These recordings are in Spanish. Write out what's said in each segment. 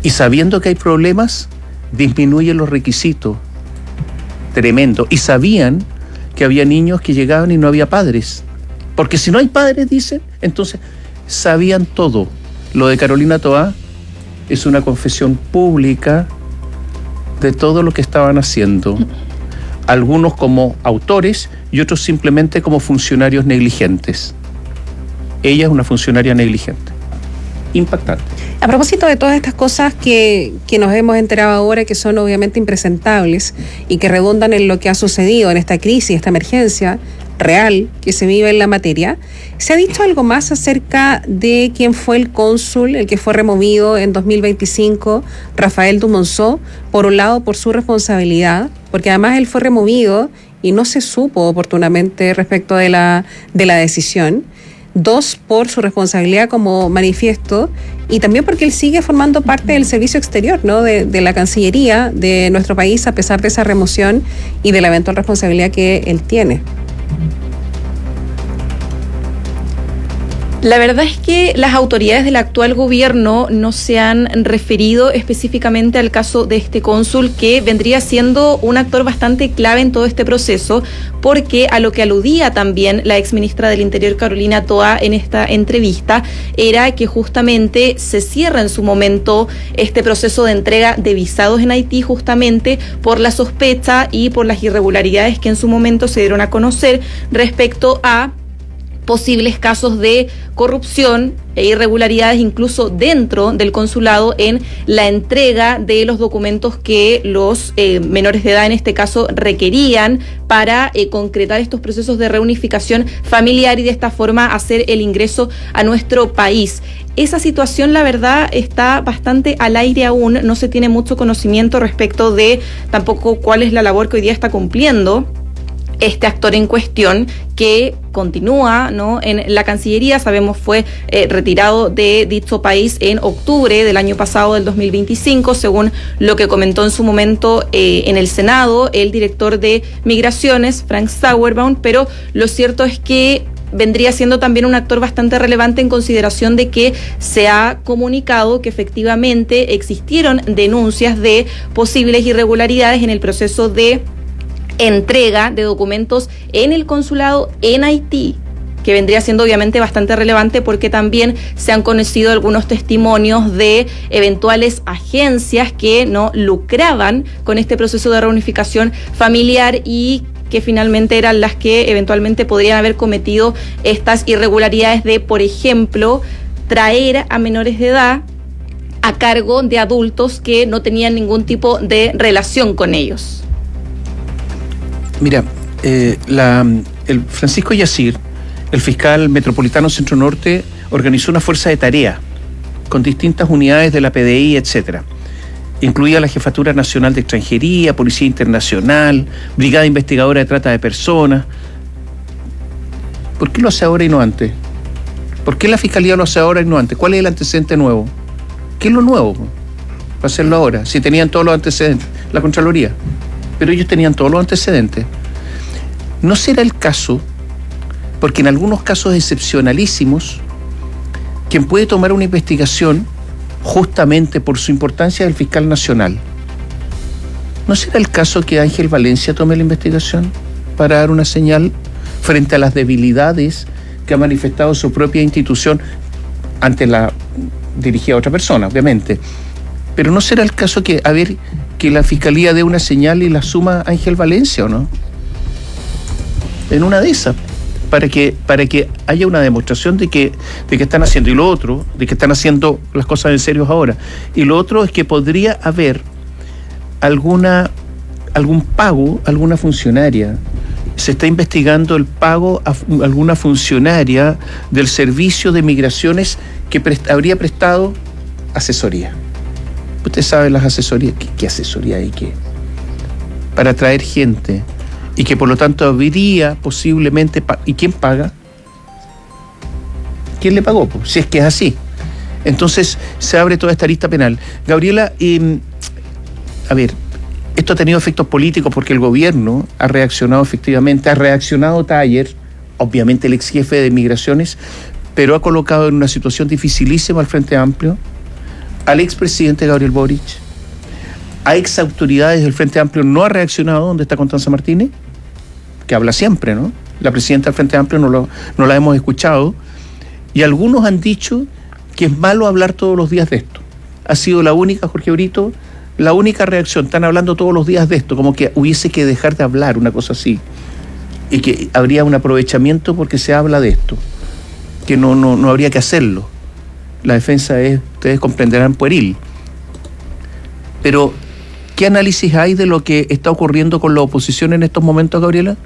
Y sabiendo que hay problemas, disminuyen los requisitos. Tremendo. Y sabían que había niños que llegaban y no había padres. Porque si no hay padres, dicen, entonces sabían todo. Lo de Carolina Toá es una confesión pública de todo lo que estaban haciendo. Algunos como autores y otros simplemente como funcionarios negligentes. Ella es una funcionaria negligente. Impactante. A propósito de todas estas cosas que nos hemos enterado ahora, que son obviamente impresentables y que redundan en lo que ha sucedido en esta crisis, esta emergencia real que se vive en la materia, ¿se ha dicho algo más acerca de quién fue el cónsul, el que fue removido en 2025, Rafael Dumonzó? Por un lado, por su responsabilidad, porque además él fue removido y no se supo oportunamente respecto de la decisión. 2, por su responsabilidad como manifiesto, y también porque él sigue formando parte del servicio exterior, ¿no? de la Cancillería de nuestro país, a pesar de esa remoción y de la eventual responsabilidad que él tiene. La verdad es que las autoridades del actual gobierno no se han referido específicamente al caso de este cónsul, que vendría siendo un actor bastante clave en todo este proceso, porque a lo que aludía también la exministra del Interior, Carolina Toá, en esta entrevista, era que justamente se cierra en su momento este proceso de entrega de visados en Haití, justamente por la sospecha y por las irregularidades que en su momento se dieron a conocer respecto a posibles casos de corrupción e irregularidades incluso dentro del consulado en la entrega de los documentos que los menores de edad en este caso requerían para concretar estos procesos de reunificación familiar y de esta forma hacer el ingreso a nuestro país. Esa situación, la verdad, está bastante al aire aún, no se tiene mucho conocimiento respecto de tampoco cuál es la labor que hoy día está cumpliendo este actor en cuestión, que continúa, ¿no?, en la Cancillería. Sabemos fue retirado de dicho país en octubre del año pasado, del 2025, según lo que comentó en su momento en el Senado el director de Migraciones, Frank Sauerbaum, pero lo cierto es que vendría siendo también un actor bastante relevante en consideración de que se ha comunicado que efectivamente existieron denuncias de posibles irregularidades en el proceso de entrega de documentos en el consulado en Haití, que vendría siendo obviamente bastante relevante porque también se han conocido algunos testimonios de eventuales agencias que no lucraban con este proceso de reunificación familiar y que finalmente eran las que eventualmente podrían haber cometido estas irregularidades de, por ejemplo, traer a menores de edad a cargo de adultos que no tenían ningún tipo de relación con ellos. Mira, el Francisco Yacir, el fiscal metropolitano Centro Norte, organizó una fuerza de tarea con distintas unidades de la PDI, etcétera. Incluía la Jefatura Nacional de Extranjería, Policía Internacional, Brigada Investigadora de Trata de Personas. ¿Por qué lo hace ahora y no antes? ¿Por qué la Fiscalía lo hace ahora y no antes? ¿Cuál es el antecedente nuevo? ¿Qué es lo nuevo para hacerlo ahora? Si tenían todos los antecedentes, la Contraloría. Pero ellos tenían todos los antecedentes. ¿No será el caso, porque en algunos casos excepcionalísimos, quien puede tomar una investigación justamente por su importancia del fiscal nacional? ¿No será el caso que Ángel Valencia tome la investigación para dar una señal frente a las debilidades que ha manifestado su propia institución ante la dirigida a otra persona, obviamente? Pero ¿no será el caso que la Fiscalía dé una señal y la suma Ángel Valencia, o no? En una de esas, para que haya una demostración de que están haciendo. Y lo otro, de que están haciendo las cosas en serio ahora. Y lo otro es que podría haber algún pago a alguna funcionaria. Se está investigando el pago a alguna funcionaria del Servicio de Migraciones que habría prestado asesoría. Usted sabe las asesorías, ¿qué asesoría hay qué? Para traer gente, y que por lo tanto habría posiblemente... ¿Y quién paga? ¿Quién le pagó? Si es que es así. Entonces se abre toda esta lista penal. Gabriela, a ver, esto ha tenido efectos políticos porque el gobierno ha reaccionado efectivamente, ha reaccionado Taller, obviamente el ex jefe de Migraciones, pero ha colocado en una situación dificilísima al Frente Amplio, al expresidente Gabriel Boric, a ex autoridades del Frente Amplio. No ha reaccionado. ¿Dónde está Constanza Martínez? Que habla siempre, ¿no? La presidenta del Frente Amplio no la hemos escuchado. Y algunos han dicho que es malo hablar todos los días de esto. Ha sido la única, Jorge Brito, la única reacción. Están hablando todos los días de esto, como que hubiese que dejar de hablar, una cosa así. Y que habría un aprovechamiento porque se habla de esto. Que no habría que hacerlo. La defensa es, ustedes comprenderán, pueril. Pero, ¿qué análisis hay de lo que está ocurriendo con la oposición en estos momentos, Gabriela?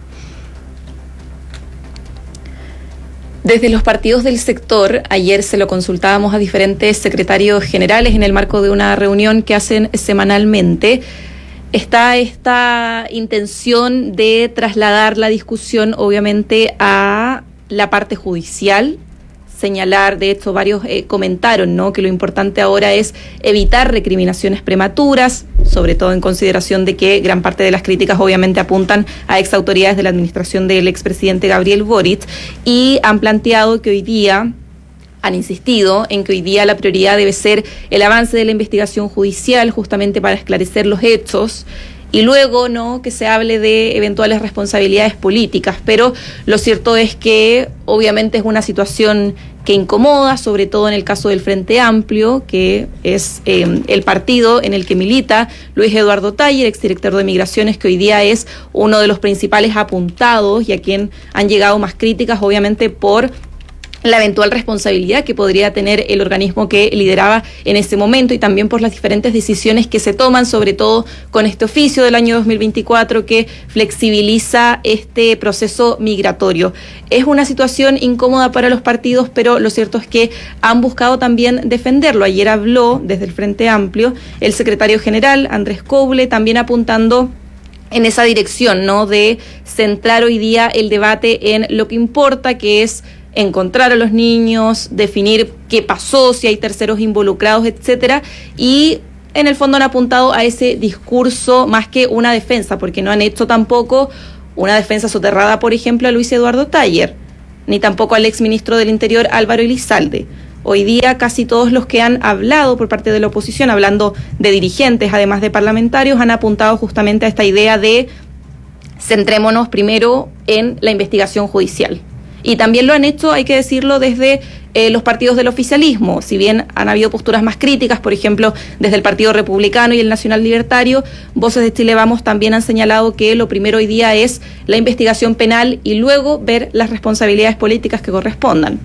Desde los partidos del sector, ayer se lo consultábamos a diferentes secretarios generales en el marco de una reunión que hacen semanalmente. Está esta intención de trasladar la discusión, obviamente, a la parte judicial. Señalar, de hecho varios comentaron, ¿no?, que lo importante ahora es evitar recriminaciones prematuras, sobre todo en consideración de que gran parte de las críticas obviamente apuntan a exautoridades de la administración del expresidente Gabriel Boric, y han planteado que hoy día, han insistido en que hoy día la prioridad debe ser el avance de la investigación judicial, justamente para esclarecer los hechos, y luego, ¿no?, que se hable de eventuales responsabilidades políticas. Pero lo cierto es que obviamente es una situación que incomoda, sobre todo en el caso del Frente Amplio, que es el partido en el que milita Luis Eduardo Taller, exdirector de Migraciones, que hoy día es uno de los principales apuntados y a quien han llegado más críticas, obviamente, por la eventual responsabilidad que podría tener el organismo que lideraba en ese momento, y también por las diferentes decisiones que se toman, sobre todo con este oficio del año 2024 que flexibiliza este proceso migratorio. Es una situación incómoda para los partidos, pero lo cierto es que han buscado también defenderlo. Ayer habló desde el Frente Amplio el secretario general, Andrés Coble, también apuntando en esa dirección, ¿no?, de centrar hoy día el debate en lo que importa, que es encontrar a los niños, definir qué pasó, si hay terceros involucrados, etcétera, y en el fondo han apuntado a ese discurso más que una defensa, porque no han hecho tampoco una defensa soterrada, por ejemplo, a Luis Eduardo Taller, ni tampoco al exministro del Interior Álvaro Elizalde. Hoy día casi todos los que han hablado por parte de la oposición, hablando de dirigentes, además de parlamentarios, han apuntado justamente a esta idea de centrémonos primero en la investigación judicial. Y también lo han hecho, hay que decirlo, desde los partidos del oficialismo. Si bien han habido posturas más críticas, por ejemplo, desde el Partido Republicano y el Nacional Libertario, Voces de Chile Vamos también han señalado que lo primero hoy día es la investigación penal y luego ver las responsabilidades políticas que correspondan.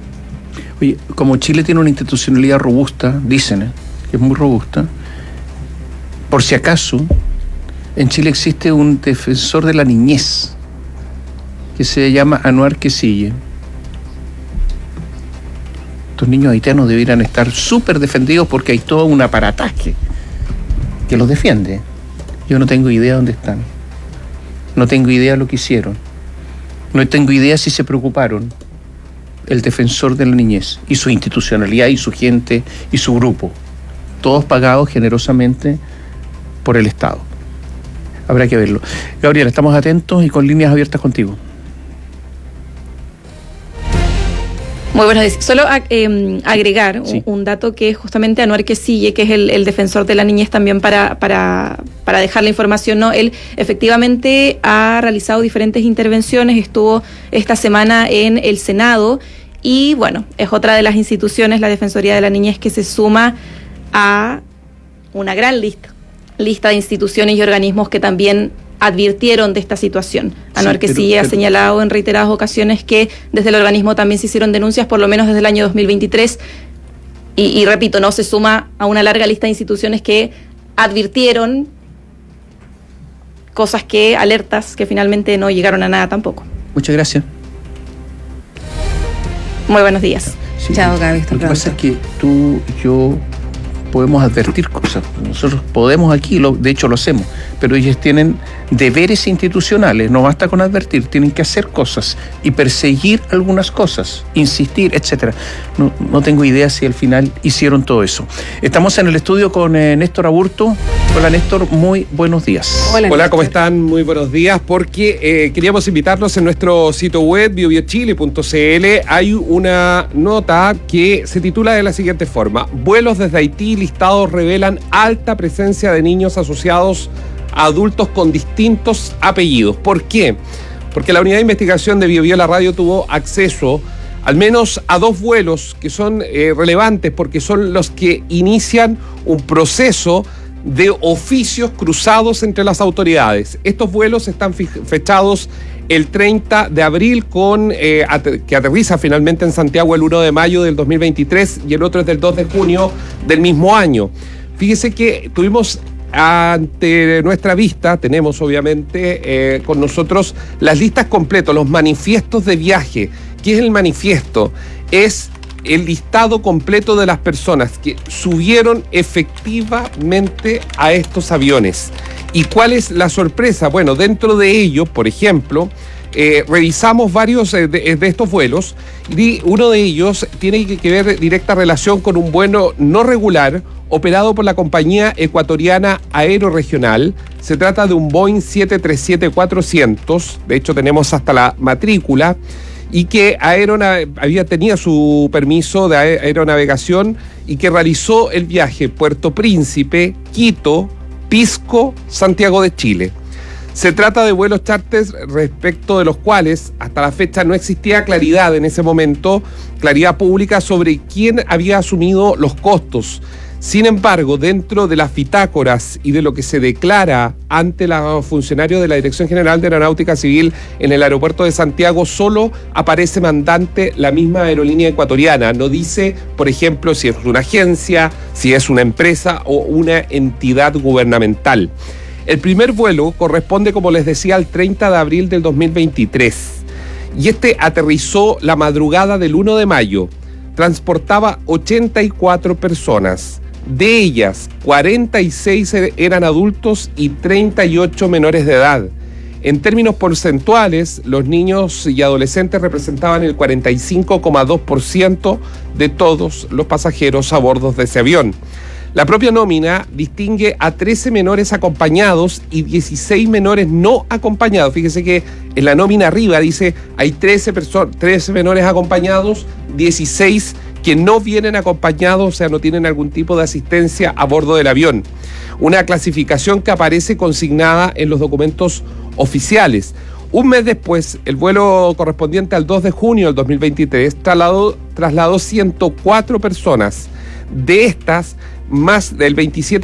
Oye, como Chile tiene una institucionalidad robusta, dicen, que es muy robusta, por si acaso, en Chile existe un defensor de la niñez que se llama Anuar Quesille. Estos niños haitianos debieran estar súper defendidos porque hay todo un aparataje que los defiende. Yo no tengo idea dónde están. No tengo idea lo que hicieron. No tengo idea si se preocuparon. El defensor de la niñez y su institucionalidad y su gente y su grupo. Todos pagados generosamente por el Estado. Habrá que verlo. Gabriela, estamos atentos y con líneas abiertas contigo. Muy buenos días. Solo agregar un dato que es justamente Anuar Quesille, que es el defensor de la niñez, también para dejar la información, ¿no? Él efectivamente ha realizado diferentes intervenciones, estuvo esta semana en el Senado y bueno, es otra de las instituciones, la Defensoría de la Niñez, que se suma a una gran lista de instituciones y organismos que también advirtieron de esta situación. Anuar Quesille ha señalado en reiteradas ocasiones que desde el organismo también se hicieron denuncias, por lo menos desde el año 2023, y repito, no se suma a una larga lista de instituciones que advirtieron cosas alertas que finalmente no llegaron a nada tampoco. Muchas gracias. Muy buenos días. Sí, chao, Gaby. Hasta lo que pronto. pasa es que tú y yo podemos advertir cosas. Nosotros podemos aquí, de hecho lo hacemos, pero ellos tienen deberes institucionales, no basta con advertir, tienen que hacer cosas y perseguir algunas cosas, insistir, etcétera. No tengo idea si al final hicieron todo eso. Estamos en el estudio con Néstor Aburto. Hola Néstor, muy buenos días. Hola, ¿cómo están? Muy buenos días, porque queríamos invitarlos en nuestro sitio web biobiochile.cl. Hay una nota que se titula de la siguiente forma: vuelos desde Haití listados revelan alta presencia de niños asociados a adultos con distintos apellidos. ¿Por qué? Porque la unidad de investigación de BioBio La Radio tuvo acceso al menos a 2 vuelos que son relevantes, porque son los que inician un proceso de oficios cruzados entre las autoridades. Estos vuelos están fechados el 30 de abril, que aterriza finalmente en Santiago el 1 de mayo del 2023 y el otro es del 2 de junio del mismo año. Fíjese que tuvimos ante nuestra vista, tenemos obviamente con nosotros las listas completas, los manifiestos de viaje. ¿Qué es el manifiesto? Es el listado completo de las personas que subieron efectivamente a estos aviones. ¿Y cuál es la sorpresa? Bueno, dentro de ello, por ejemplo, revisamos varios de estos vuelos y uno de ellos tiene que ver directa relación con un vuelo no regular operado por la compañía ecuatoriana Aeroregional. Se trata de un Boeing 737-400, de hecho tenemos hasta la matrícula, y que tenía su permiso de aeronavegación y que realizó el viaje Puerto Príncipe, Quito, Pisco, Santiago de Chile. Se trata de vuelos charters respecto de los cuales hasta la fecha no existía claridad en ese momento, claridad pública sobre quién había asumido los costos. Sin embargo, dentro de las bitácoras y de lo que se declara ante los funcionarios de la Dirección General de Aeronáutica Civil en el aeropuerto de Santiago, solo aparece mandante la misma aerolínea ecuatoriana. No dice, por ejemplo, si es una agencia, si es una empresa o una entidad gubernamental. El primer vuelo corresponde, como les decía, al 30 de abril del 2023. Y este aterrizó la madrugada del 1 de mayo. Transportaba 84 personas. De ellas, 46 eran adultos y 38 menores de edad. En términos porcentuales, los niños y adolescentes representaban el 45,2% de todos los pasajeros a bordo de ese avión. La propia nómina distingue a 13 menores acompañados y 16 menores no acompañados. Fíjese que en la nómina arriba dice hay 13 menores acompañados, 16 que no vienen acompañados, o sea, no tienen algún tipo de asistencia a bordo del avión. Una clasificación que aparece consignada en los documentos oficiales. Un mes después, el vuelo correspondiente al 2 de junio del 2023 trasladó 104 personas. De estas, más del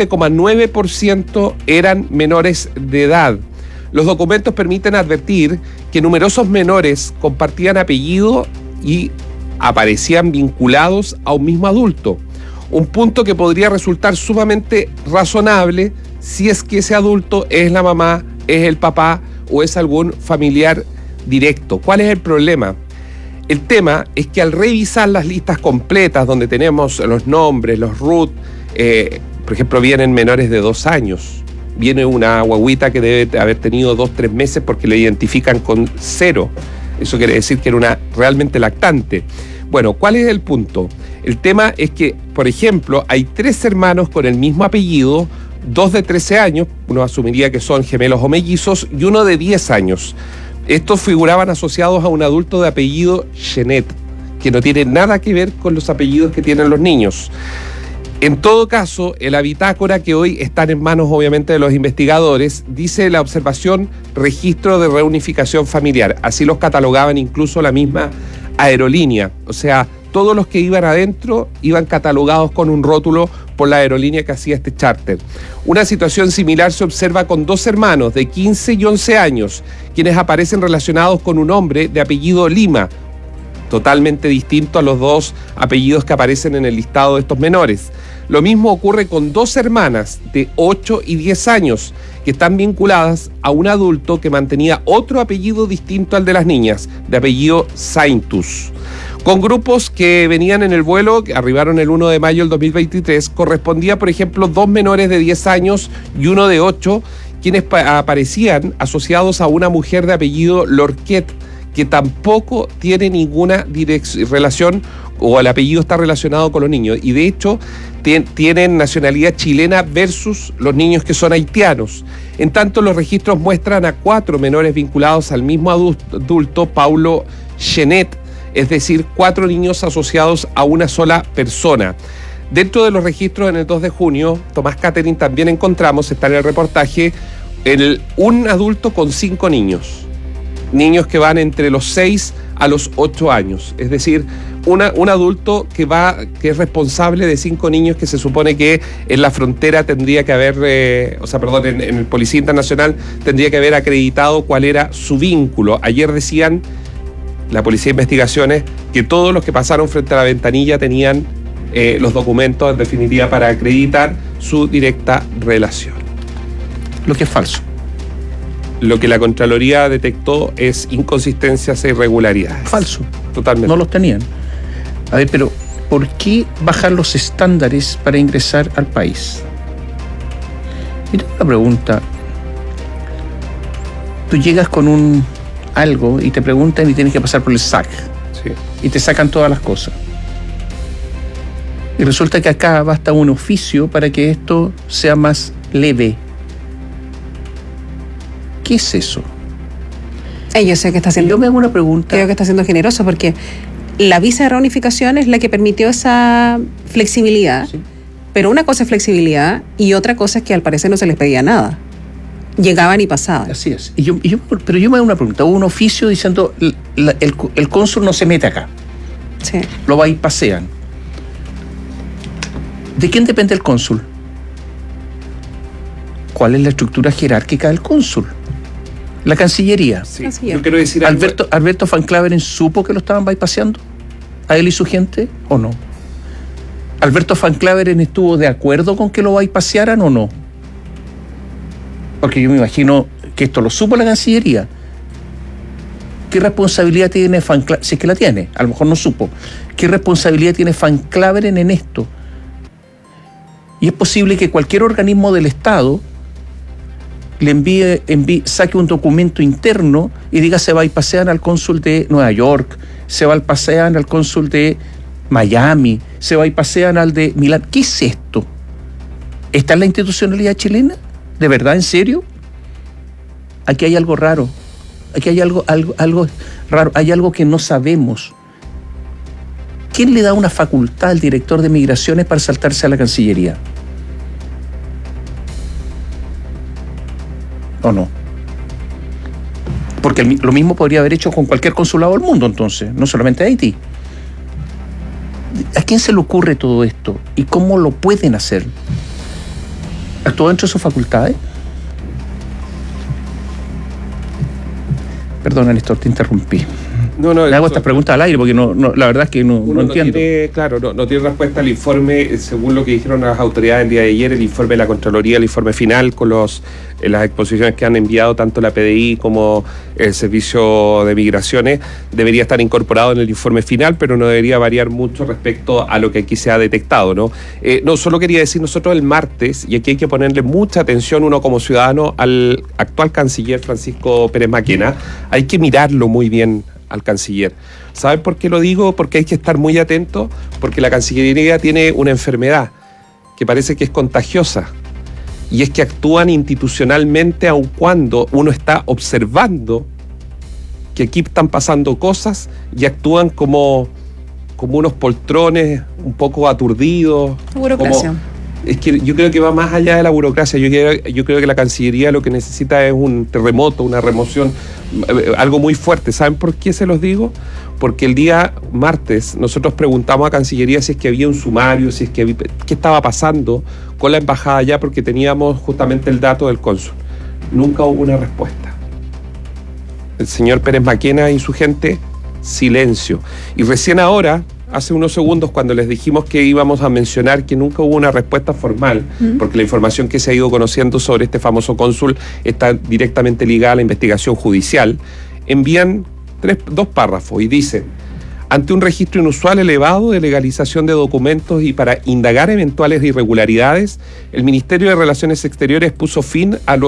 27,9% eran menores de edad. Los documentos permiten advertir que numerosos menores compartían apellido y aparecían vinculados a un mismo adulto. Un punto que podría resultar sumamente razonable si es que ese adulto es la mamá, es el papá o es algún familiar directo. ¿Cuál es el problema? El tema es que al revisar las listas completas donde tenemos los nombres, los RUT, por ejemplo, vienen menores de 2 años. Viene una guaguita que debe haber tenido 2-3 meses porque le identifican con 0. Eso quiere decir que era una realmente lactante. Bueno, ¿cuál es el punto? El tema es que, por ejemplo, hay 3 hermanos con el mismo apellido, 2 de 13 años, uno asumiría que son gemelos o mellizos, y uno de 10 años. Estos figuraban asociados a un adulto de apellido Chenet, que no tiene nada que ver con los apellidos que tienen los niños. En todo caso, en la bitácora, que hoy están en manos obviamente de los investigadores, dice la observación registro de reunificación familiar. Así los catalogaban incluso la misma aerolínea. O sea, todos los que iban adentro iban catalogados con un rótulo por la aerolínea que hacía este charter. Una situación similar se observa con 2 hermanos de 15 y 11 años, quienes aparecen relacionados con un hombre de apellido Lima, totalmente distinto a los 2 apellidos que aparecen en el listado de estos menores. Lo mismo ocurre con 2 hermanas de 8 y 10 años que están vinculadas a un adulto que mantenía otro apellido distinto al de las niñas, de apellido Saintus. Con grupos que venían en el vuelo, que arribaron el 1 de mayo del 2023, correspondía, por ejemplo, 2 menores de 10 años y uno de 8, quienes aparecían asociados a una mujer de apellido Lorquet, que tampoco tiene ninguna relación o el apellido está relacionado con los niños. Y de hecho tienen nacionalidad chilena versus los niños que son haitianos. En tanto, los registros muestran a 4 menores vinculados al mismo adulto, Paulo Chenet, es decir, 4 niños asociados a una sola persona. Dentro de los registros, en el 2 de junio, Tomás Catherine, también encontramos, está en el reportaje, un adulto con 5 niños que van entre los 6 a los 8 años, es decir, un adulto que es responsable de 5 niños que se supone que en la frontera tendría que haber, en el Policía Internacional tendría que haber acreditado cuál era su vínculo. Ayer decían la Policía de Investigaciones que todos los que pasaron frente a la ventanilla tenían los documentos, en definitiva, para acreditar su directa relación. Lo que es falso. Lo que la Contraloría detectó es inconsistencias e irregularidades. Falso. Totalmente. No los tenían. A ver, pero ¿por qué bajar los estándares para ingresar al país? Y tengo una pregunta. Tú llegas con algo y te preguntan y tienes que pasar por el SAC. Sí. Y te sacan todas las cosas. Y resulta que acá basta un oficio para que esto sea más leve. ¿Qué es eso? Yo sé que está haciendo. Yo me hago una pregunta. Creo que está siendo generoso porque la visa de reunificación es la que permitió esa flexibilidad. Sí. Pero una cosa es flexibilidad y otra cosa es que al parecer no se les pedía nada. Llegaban y pasaban. Así es. Pero yo me hago una pregunta. Hubo un oficio diciendo el cónsul no se mete acá. Sí. Lo va y pasean. ¿De quién depende el cónsul? ¿Cuál es la estructura jerárquica del cónsul? La Cancillería. Sí. Yo quiero decir ¿Alberto Van Claveren supo que lo estaban bypaseando? ¿A él y su gente o no? ¿Alberto Van Claveren estuvo de acuerdo con que lo bypasearan o no? Porque yo me imagino que esto lo supo la Cancillería. ¿Qué responsabilidad tiene Van Claveren? Si es que la tiene, a lo mejor no supo. ¿Qué responsabilidad tiene Van Claveren en esto? Y es posible que cualquier organismo del Estado le saque un documento interno y diga se va y pasean al cónsul de Nueva York, se va y pasean al cónsul de Miami, se va y pasean al de Milán. ¿Qué es esto? ¿Está en la institucionalidad chilena? ¿De verdad? ¿En serio? Aquí hay algo raro. Aquí hay algo raro. Hay algo que no sabemos. ¿Quién le da una facultad al director de Migraciones para saltarse a la Cancillería? ¿O no? Porque lo mismo podría haber hecho con cualquier consulado del mundo, entonces, no solamente Haití. ¿A quién se le ocurre todo esto? ¿Y cómo lo pueden hacer? ¿Actuó dentro de sus facultades? Perdona, Néstor, te interrumpí. No, le hago estas preguntas al aire porque la verdad es que no entiendo. No tiene respuesta al informe, según lo que dijeron las autoridades el día de ayer, el informe de la Contraloría, el informe final con las exposiciones que han enviado tanto la PDI como el Servicio de Migraciones, debería estar incorporado en el informe final, pero no debería variar mucho respecto a lo que aquí se ha detectado, ¿no? Solo quería decir, nosotros el martes, y aquí hay que ponerle mucha atención uno como ciudadano al actual canciller Francisco Pérez Maquena, hay que mirarlo muy bien al canciller. ¿Saben por qué lo digo? Porque hay que estar muy atento, porque la Cancillería tiene una enfermedad que parece que es contagiosa, y es que actúan institucionalmente aun cuando uno está observando que aquí están pasando cosas y actúan como unos poltrones un poco aturdidos. Burocracia. Es que yo creo que va más allá de la burocracia. Yo creo que la Cancillería lo que necesita es un terremoto, una remoción, algo muy fuerte. ¿Saben por qué se los digo? Porque el día martes nosotros preguntamos a Cancillería si es que había un sumario, qué estaba pasando con la embajada allá, porque teníamos justamente el dato del cónsul. Nunca hubo una respuesta. El señor Pérez Maquena y su gente, silencio. Y recién ahora, hace unos segundos, cuando les dijimos que íbamos a mencionar que nunca hubo una respuesta formal, porque la información que se ha ido conociendo sobre este famoso cónsul está directamente ligada a la investigación judicial, envían 2 párrafos y dicen: ante un registro inusual elevado de legalización de documentos y para indagar eventuales irregularidades, el Ministerio de Relaciones Exteriores puso fin a los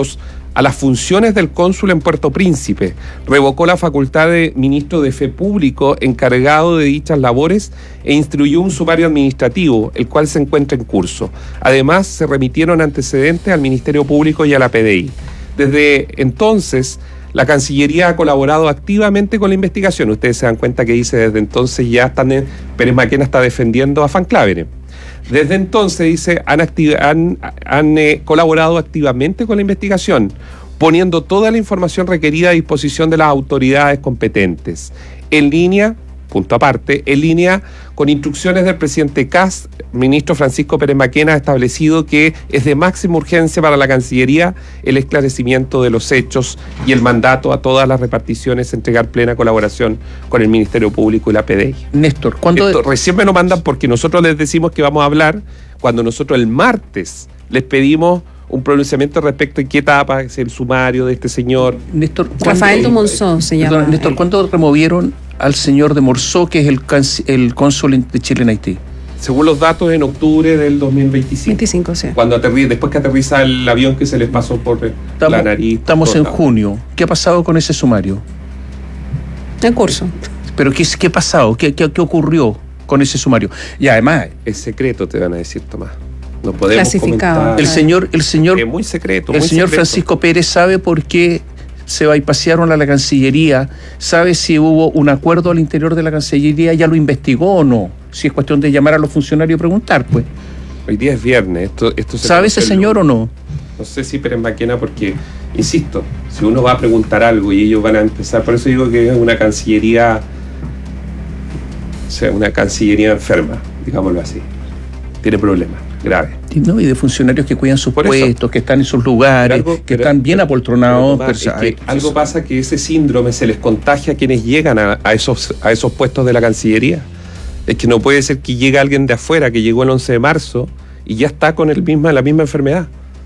a las funciones del cónsul en Puerto Príncipe, revocó la facultad de ministro de Fe Público encargado de dichas labores e instruyó un sumario administrativo, el cual se encuentra en curso. Además, se remitieron antecedentes al Ministerio Público y a la PDI. Desde entonces, la Cancillería ha colaborado activamente con la investigación. Ustedes se dan cuenta que dice desde entonces ya Pérez Maquena está defendiendo a Van Claveren. Desde entonces, dice, han colaborado activamente con la investigación, poniendo toda la información requerida a disposición de las autoridades competentes, en línea, punto aparte, en línea con instrucciones del presidente Kast. Ministro Francisco Pérez Maquena ha establecido que es de máxima urgencia para la Cancillería el esclarecimiento de los hechos y el mandato a todas las reparticiones entregar plena colaboración con el Ministerio Público y la PDI. Néstor, ¿cuándo? Recién me lo mandan porque nosotros les decimos que vamos a hablar cuando nosotros el martes les pedimos un pronunciamiento respecto a qué etapa es el sumario de este señor. Néstor, Rafael de Monzón se llama. Perdón, Néstor, ¿cuándo removieron al señor de Morzó, que es el cónsul de Chile en Haití? Según los datos, en octubre del 2025. 25, sí. Después que aterriza el avión que se les pasó por la nariz. Estamos en junio. ¿Qué ha pasado con ese sumario? En curso. ¿Pero qué ha pasado? ¿Qué ocurrió con ese sumario? Y además... Es secreto, te van a decir, Tomás. No podemos clasificado. comentar. El señor Es muy secreto. El señor Francisco Pérez sabe por qué se bypasearon a la Cancillería, sabe si hubo un acuerdo al interior de la Cancillería, ya lo investigó o no. Si es cuestión de llamar a los funcionarios y preguntar, pues. Hoy día es viernes. Esto ¿Sabe ese señor o no? No sé si Pérez Maquena, porque, insisto, si uno va a preguntar algo y ellos van a empezar, por eso digo que es una Cancillería, o sea, una Cancillería enferma, digámoslo así. Tiene problemas graves. Y de funcionarios que cuidan sus puestos, que están en sus lugares, que están bien apoltronados. Algo pasa que ese síndrome se les contagia a quienes llegan a esos puestos de la Cancillería. Es que no puede ser que llegue alguien de afuera que llegó el 11 de marzo y ya está con la misma enfermedad.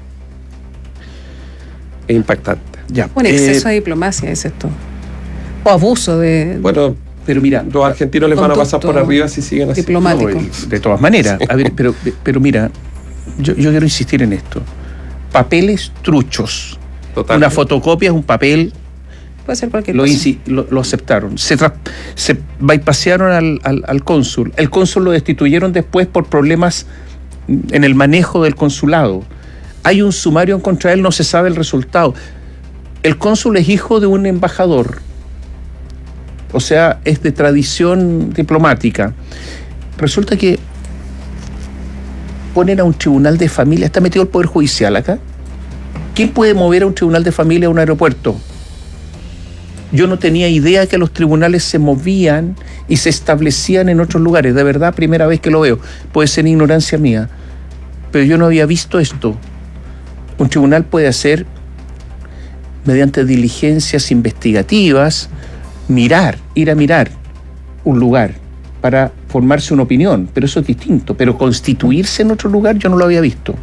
Es impactante. Ya. Un exceso de diplomacia es esto. O abuso de... Bueno, pero mira, los argentinos les van a pasar por arriba si siguen así. Diplomático. No, de todas maneras. A ver, pero mira, yo quiero insistir en esto. Papeles truchos. Totalmente. Una fotocopia es un papel. Puede ser cualquier cosa. Lo aceptaron. Se bypasearon al cónsul. El cónsul lo destituyeron después por problemas en el manejo del consulado. Hay un sumario en contra de él, no se sabe el resultado. El cónsul es hijo de un embajador. O sea, es de tradición diplomática. Resulta que ponen a un tribunal de familia. ¿Está metido el Poder Judicial acá? ¿Quién puede mover a un tribunal de familia a un aeropuerto? Yo no tenía idea que los tribunales se movían y se establecían en otros lugares. De verdad, primera vez que lo veo. Puede ser ignorancia mía. Pero yo no había visto esto. Un tribunal puede hacer, mediante diligencias investigativas, ir a mirar un lugar para formarse una opinión, pero eso es distinto. Pero constituirse en otro lugar yo no lo había visto.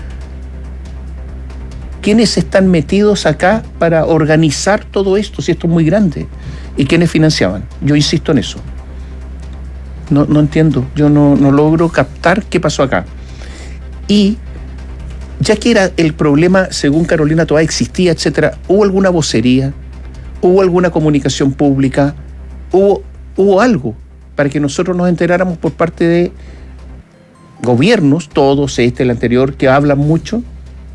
¿Quiénes están metidos acá para organizar todo esto, si esto es muy grande? ¿Y quiénes financiaban? Yo insisto en eso. No entiendo, yo no logro captar qué pasó acá. Y ya que era el problema, según Carolina Toá, existía, etcétera, ¿hubo alguna vocería? ¿Hubo alguna comunicación pública? ¿Hubo algo para que nosotros nos enteráramos por parte de gobiernos, todos, el anterior, que hablan mucho?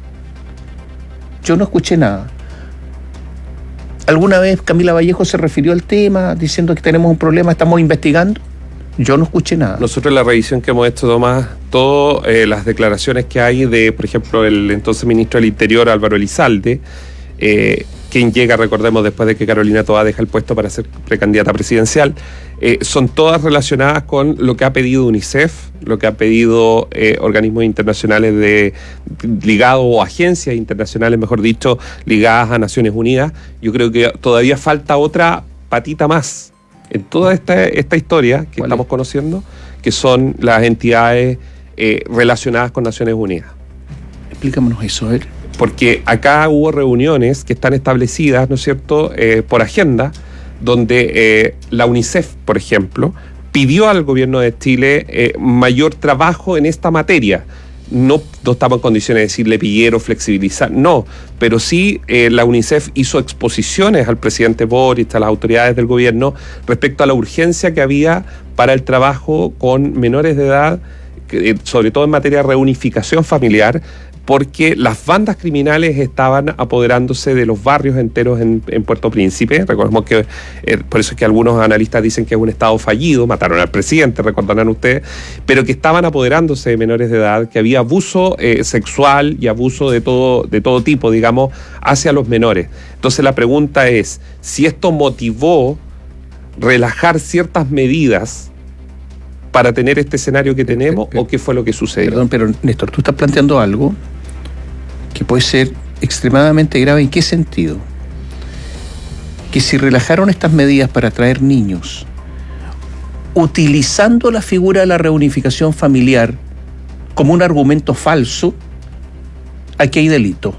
Yo no escuché nada. ¿Alguna vez Camila Vallejo se refirió al tema diciendo que tenemos un problema, estamos investigando? Yo no escuché nada. Nosotros en la revisión que hemos hecho, Tomás, todas las declaraciones que hay de, por ejemplo, el entonces ministro del Interior, Álvaro Elizalde, quien llega, recordemos, después de que Carolina Toá deja el puesto para ser precandidata presidencial, son todas relacionadas con lo que ha pedido UNICEF, lo que ha pedido organismos internacionales ligados, o agencias internacionales, mejor dicho, ligadas a Naciones Unidas. Yo creo que todavía falta otra patita más en toda esta historia que estamos conociendo, que son las entidades relacionadas con Naciones Unidas. Explícanos eso, a ver. Porque acá hubo reuniones que están establecidas, ¿no es cierto?, por agenda, donde la UNICEF, por ejemplo, pidió al gobierno de Chile mayor trabajo en esta materia. no estamos en condiciones de decirle pillero, flexibilizar, no, pero sí la UNICEF hizo exposiciones al presidente Boric, a las autoridades del gobierno, respecto a la urgencia que había para el trabajo con menores de edad, sobre todo en materia de reunificación familiar, porque las bandas criminales estaban apoderándose de los barrios enteros en Puerto Príncipe. Recordemos que por eso es que algunos analistas dicen que es un estado fallido, mataron al presidente, recordarán ustedes, pero que estaban apoderándose de menores de edad, que había abuso sexual y abuso de todo tipo, digamos, hacia los menores. Entonces la pregunta es, si esto motivó relajar ciertas medidas para tener este escenario que tenemos, o qué fue lo que sucedió. Perdón, pero Néstor, tú estás planteando algo que puede ser extremadamente grave. ¿En qué sentido? Que si relajaron estas medidas para traer niños, utilizando la figura de la reunificación familiar como un argumento falso, aquí hay delito.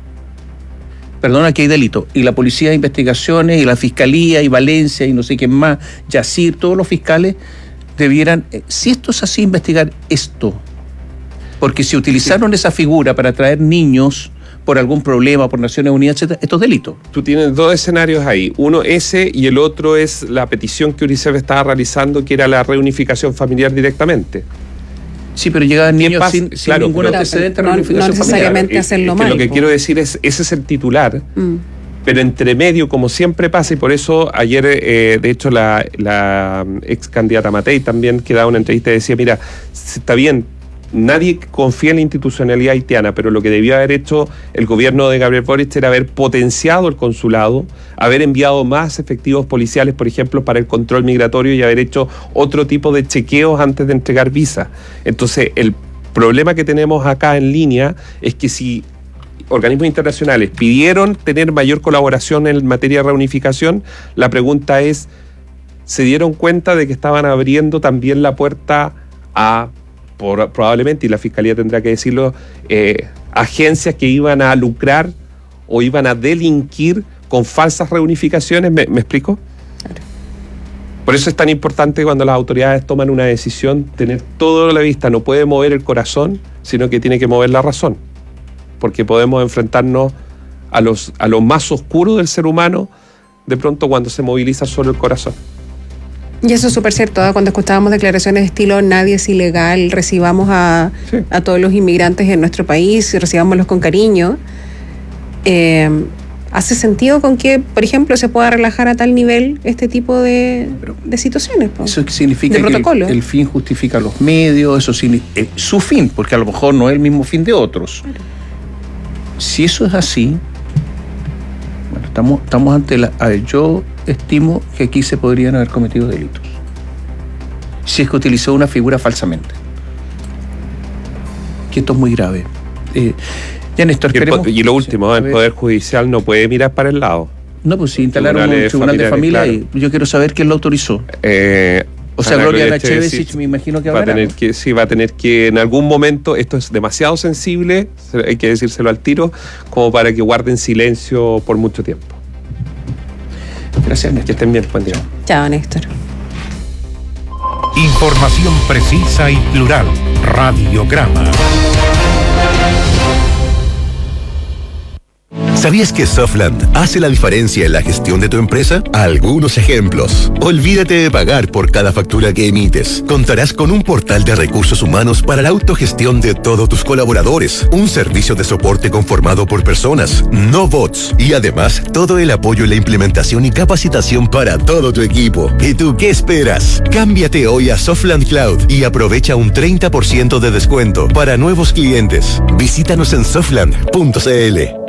Perdón, aquí hay delito. Y la Policía de Investigaciones, y la Fiscalía, y Valencia, y no sé quién más, Yacir, todos los fiscales debieran, si esto es así, investigar esto. Porque si utilizaron esa figura para traer niños por algún problema, por Naciones Unidas, etc., esto es delito. Tú tienes dos escenarios ahí. Uno ese, y el otro es la petición que UNICEF estaba realizando, que era la reunificación familiar directamente. Sí, pero llegaban niños sin ningún antecedente de reunificación no necesariamente familiar. hacerlo mal. Lo que quiero decir es, ese es el titular. Pero entre medio, como siempre pasa, y por eso ayer, de hecho, la ex candidata Matei también, que daba una entrevista y decía, mira, está bien, nadie confía en la institucionalidad haitiana, pero lo que debió haber hecho el gobierno de Gabriel Boric era haber potenciado el consulado, haber enviado más efectivos policiales, por ejemplo, para el control migratorio, y haber hecho otro tipo de chequeos antes de entregar visa. Entonces, el problema que tenemos acá en línea es que si organismos internacionales pidieron tener mayor colaboración en materia de reunificación, la pregunta es, ¿se dieron cuenta de que estaban abriendo también la puerta a, probablemente, y la Fiscalía tendrá que decirlo, agencias que iban a lucrar o iban a delinquir con falsas reunificaciones? ¿Me explico? Claro. Por eso es tan importante cuando las autoridades toman una decisión, tener todo a la vista. No puede mover el corazón, sino que tiene que mover la razón. Porque podemos enfrentarnos a lo más oscuro del ser humano de pronto cuando se moviliza solo el corazón. Y eso es súper cierto, ¿eh? Cuando escuchábamos declaraciones de estilo nadie es ilegal, recibamos a todos los inmigrantes en nuestro país, recibámoslos con cariño, ¿hace sentido con que, por ejemplo, se pueda relajar a tal nivel este tipo de situaciones? Eso significa que el fin justifica los medios, eso significa, su fin, porque a lo mejor no es el mismo fin de otros. Claro. Si eso es así, bueno, estamos ante yo estimo que aquí se podrían haber cometido delitos. Si es que utilizó una figura falsamente. Que esto es muy grave. Ya, Néstor, y lo último, el Poder Judicial no puede mirar para el lado. No, pues si instalaron un tribunal de familia, claro. Y yo quiero saber quién lo autorizó. O sea, Gloria Nachevesich, me imagino que va a tener que en algún momento, esto es demasiado sensible, hay que decírselo al tiro, como para que guarden silencio por mucho tiempo. Gracias, Néstor. Que estén bien, buen día. Chao, Néstor. Información precisa y plural. Radiograma. ¿Sabías que Softland hace la diferencia en la gestión de tu empresa? Algunos ejemplos. Olvídate de pagar por cada factura que emites. Contarás con un portal de recursos humanos para la autogestión de todos tus colaboradores. Un servicio de soporte conformado por personas, no bots. Y además, todo el apoyo en la implementación y capacitación para todo tu equipo. ¿Y tú qué esperas? Cámbiate hoy a Softland Cloud y aprovecha un 30% de descuento para nuevos clientes. Visítanos en softland.cl.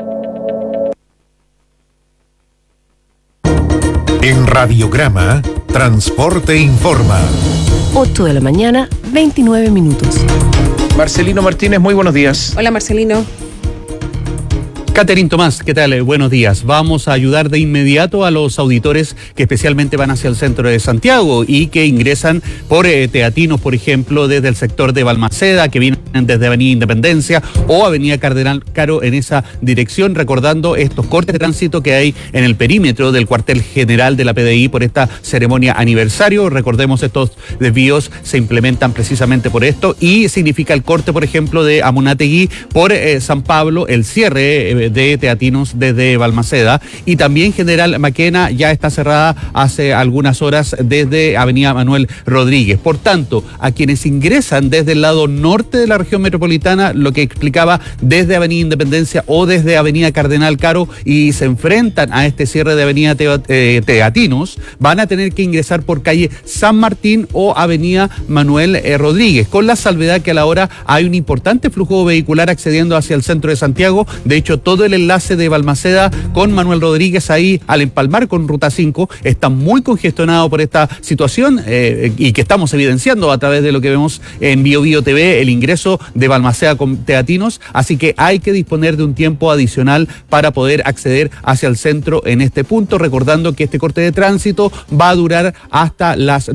En Radiograma, Transporte Informa. 8 de la mañana, 29 minutos. Marcelino Martínez, muy buenos días. Hola, Marcelino. Catherine Tomás, ¿qué tal? Buenos días. Vamos a ayudar de inmediato a los auditores que especialmente van hacia el centro de Santiago y que ingresan por Teatinos, por ejemplo, desde el sector de Balmaceda, que vienen desde Avenida Independencia o Avenida Cardenal Caro en esa dirección, recordando estos cortes de tránsito que hay en el perímetro del cuartel general de la PDI por esta ceremonia aniversario. Recordemos, estos desvíos se implementan precisamente por esto y significa el corte, por ejemplo, de Amunátegui por San Pablo, el cierre de Teatinos desde Balmaceda, y también General Maquena ya está cerrada hace algunas horas desde Avenida Manuel Rodríguez. Por tanto, a quienes ingresan desde el lado norte de la región metropolitana, lo que explicaba desde Avenida Independencia o desde Avenida Cardenal Caro, y se enfrentan a este cierre de Avenida Teatinos, van a tener que ingresar por calle San Martín o Avenida Manuel Rodríguez, con la salvedad que a la hora hay un importante flujo vehicular accediendo hacia el centro de Santiago. De hecho, todo el enlace de Balmaceda con Manuel Rodríguez ahí al empalmar con Ruta 5 está muy congestionado por esta situación y que estamos evidenciando a través de lo que vemos en BioBio TV, el ingreso de Balmaceda con Teatinos, así que hay que disponer de un tiempo adicional para poder acceder hacia el centro en este punto, recordando que este corte de tránsito va a durar hasta las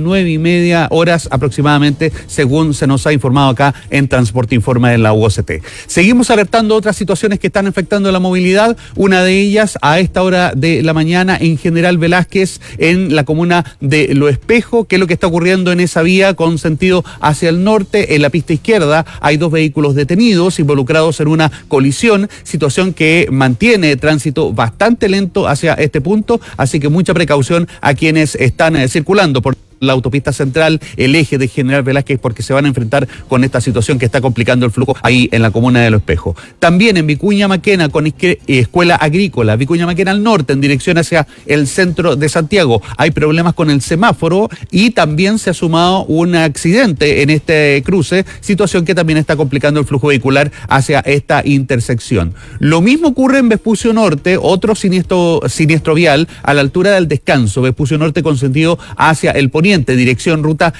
9:30 horas aproximadamente, según se nos ha informado acá en Transporte Informa en la UOCT. Seguimos alertando otras situaciones que están afectando la movilidad, una de ellas a esta hora de la mañana en General Velázquez, en la comuna de Lo Espejo. ¿Qué es lo que está ocurriendo en esa vía con sentido hacia el norte? En la pista izquierda hay 2 vehículos detenidos involucrados en una colisión, situación que mantiene tránsito bastante lento hacia este punto, así que mucha precaución a quienes están circulando por la autopista central, el eje de General Velázquez, porque se van a enfrentar con esta situación que está complicando el flujo ahí en la comuna de Lo Espejo. También en Vicuña Maquena con Escuela Agrícola, Vicuña Maquena al norte en dirección hacia el centro de Santiago, hay problemas con el semáforo y también se ha sumado un accidente en este cruce, situación que también está complicando el flujo vehicular hacia esta intersección. Lo mismo ocurre en Vespucio Norte, otro siniestro vial a la altura del Descanso, Vespucio Norte con sentido hacia el poniente, dirección ruta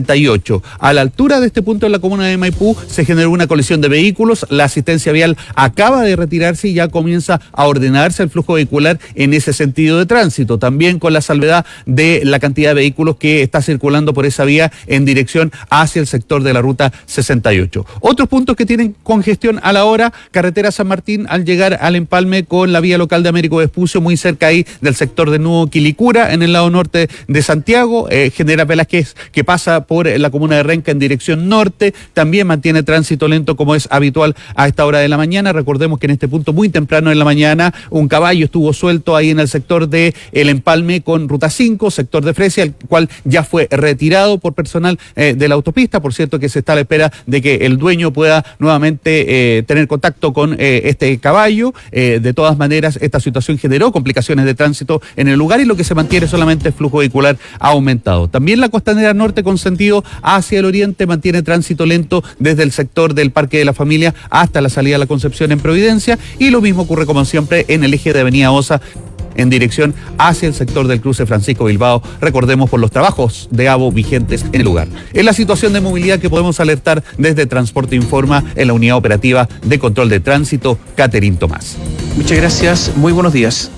68. A la altura de este punto en la comuna de Maipú se generó una colisión de vehículos, la asistencia vial acaba de retirarse y ya comienza a ordenarse el flujo vehicular en ese sentido de tránsito, también con la salvedad de la cantidad de vehículos que está circulando por esa vía en dirección hacia el sector de la ruta 68. Otros puntos que tienen congestión a la hora, carretera San Martín al llegar al empalme con la vía local de Américo Vespucio, muy cerca ahí del sector de Nuevo Quilicura, en el lado norte de Santiago. General Velázquez, que pasa por la comuna de Renca en dirección norte, también mantiene tránsito lento como es habitual a esta hora de la mañana. Recordemos que en este punto muy temprano en la mañana un caballo estuvo suelto ahí en el sector de el empalme con Ruta 5, sector de Fresia, el cual ya fue retirado por personal de la autopista. Por cierto que se está a la espera de que el dueño pueda nuevamente tener contacto con este caballo. De todas maneras, esta situación generó complicaciones de tránsito en el lugar y lo que se mantiene solamente es flujo vehicular aumentado. También la costanera norte con sentido hacia el oriente mantiene tránsito lento desde el sector del Parque de la Familia hasta la salida de la Concepción en Providencia, y lo mismo ocurre como siempre en el eje de Avenida Osa en dirección hacia el sector del cruce Francisco Bilbao, recordemos por los trabajos de AVO vigentes en el lugar. Es la situación de movilidad que podemos alertar desde Transporte Informa en la Unidad Operativa de Control de Tránsito, Catherine Tomás. Muchas gracias, muy buenos días.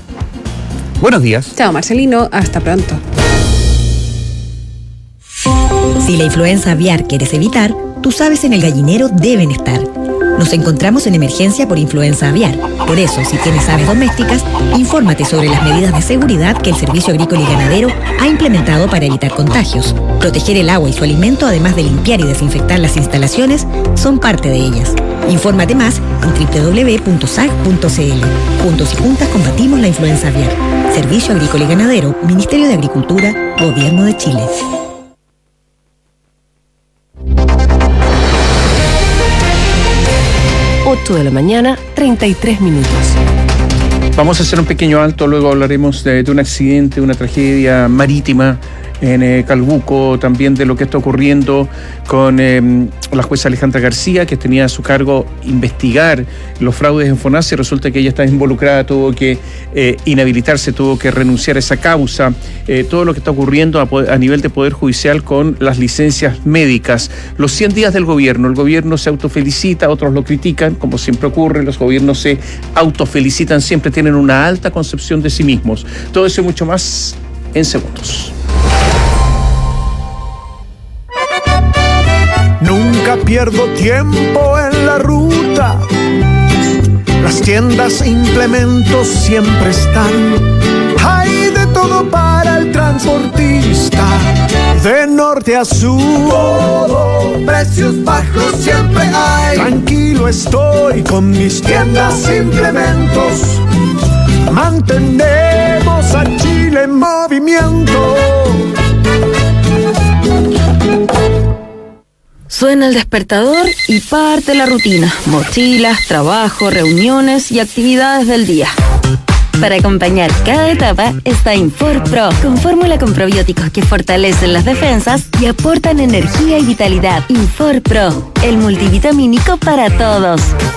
Buenos días. Chao Marcelino, hasta pronto. Si la influenza aviar quieres evitar, tú sabes en el gallinero deben estar. Nos encontramos en emergencia por influenza aviar. Por eso, si tienes aves domésticas, infórmate sobre las medidas de seguridad que el Servicio Agrícola y Ganadero ha implementado para evitar contagios. Proteger el agua y su alimento, además de limpiar y desinfectar las instalaciones, son parte de ellas. Infórmate más en www.sag.cl. Juntos y juntas combatimos la influenza aviar. Servicio Agrícola y Ganadero, Ministerio de Agricultura, Gobierno de Chile. 8 de la mañana, 33 minutos. Vamos a hacer un pequeño alto, luego hablaremos de un accidente, una tragedia marítima en Calbuco, también de lo que está ocurriendo con la jueza Alejandra García, que tenía a su cargo investigar los fraudes en FONASA, y resulta que ella está involucrada, tuvo que inhabilitarse, tuvo que renunciar a esa causa, todo lo que está ocurriendo a nivel de Poder Judicial con las licencias médicas, los 100 días del gobierno. El gobierno se autofelicita, otros lo critican, como siempre ocurre, los gobiernos se autofelicitan, siempre tienen una alta concepción de sí mismos. Todo eso y mucho más en segundos. Nunca pierdo tiempo en la ruta. Las tiendas e implementos siempre están. Hay de todo para el transportista. De norte a sur, todo, precios bajos siempre hay. Tranquilo estoy con mis tiendas e implementos. Mantenemos a Chile en movimiento. Suena el despertador y parte la rutina. Mochilas, trabajo, reuniones y actividades del día. Para acompañar cada etapa está Infor Pro, con fórmula con probióticos que fortalecen las defensas y aportan energía y vitalidad. Infor Pro, el multivitamínico para todos.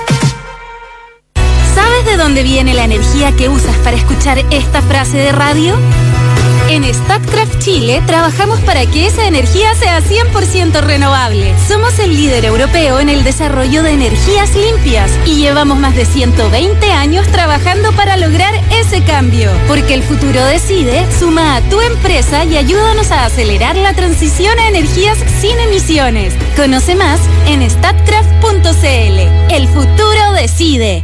¿Sabes de dónde viene la energía que usas para escuchar esta frase de radio? En Statkraft Chile trabajamos para que esa energía sea 100% renovable. Somos el líder europeo en el desarrollo de energías limpias y llevamos más de 120 años trabajando para lograr ese cambio. Porque el futuro decide, suma a tu empresa y ayúdanos a acelerar la transición a energías sin emisiones. Conoce más en statkraft.cl. El futuro decide.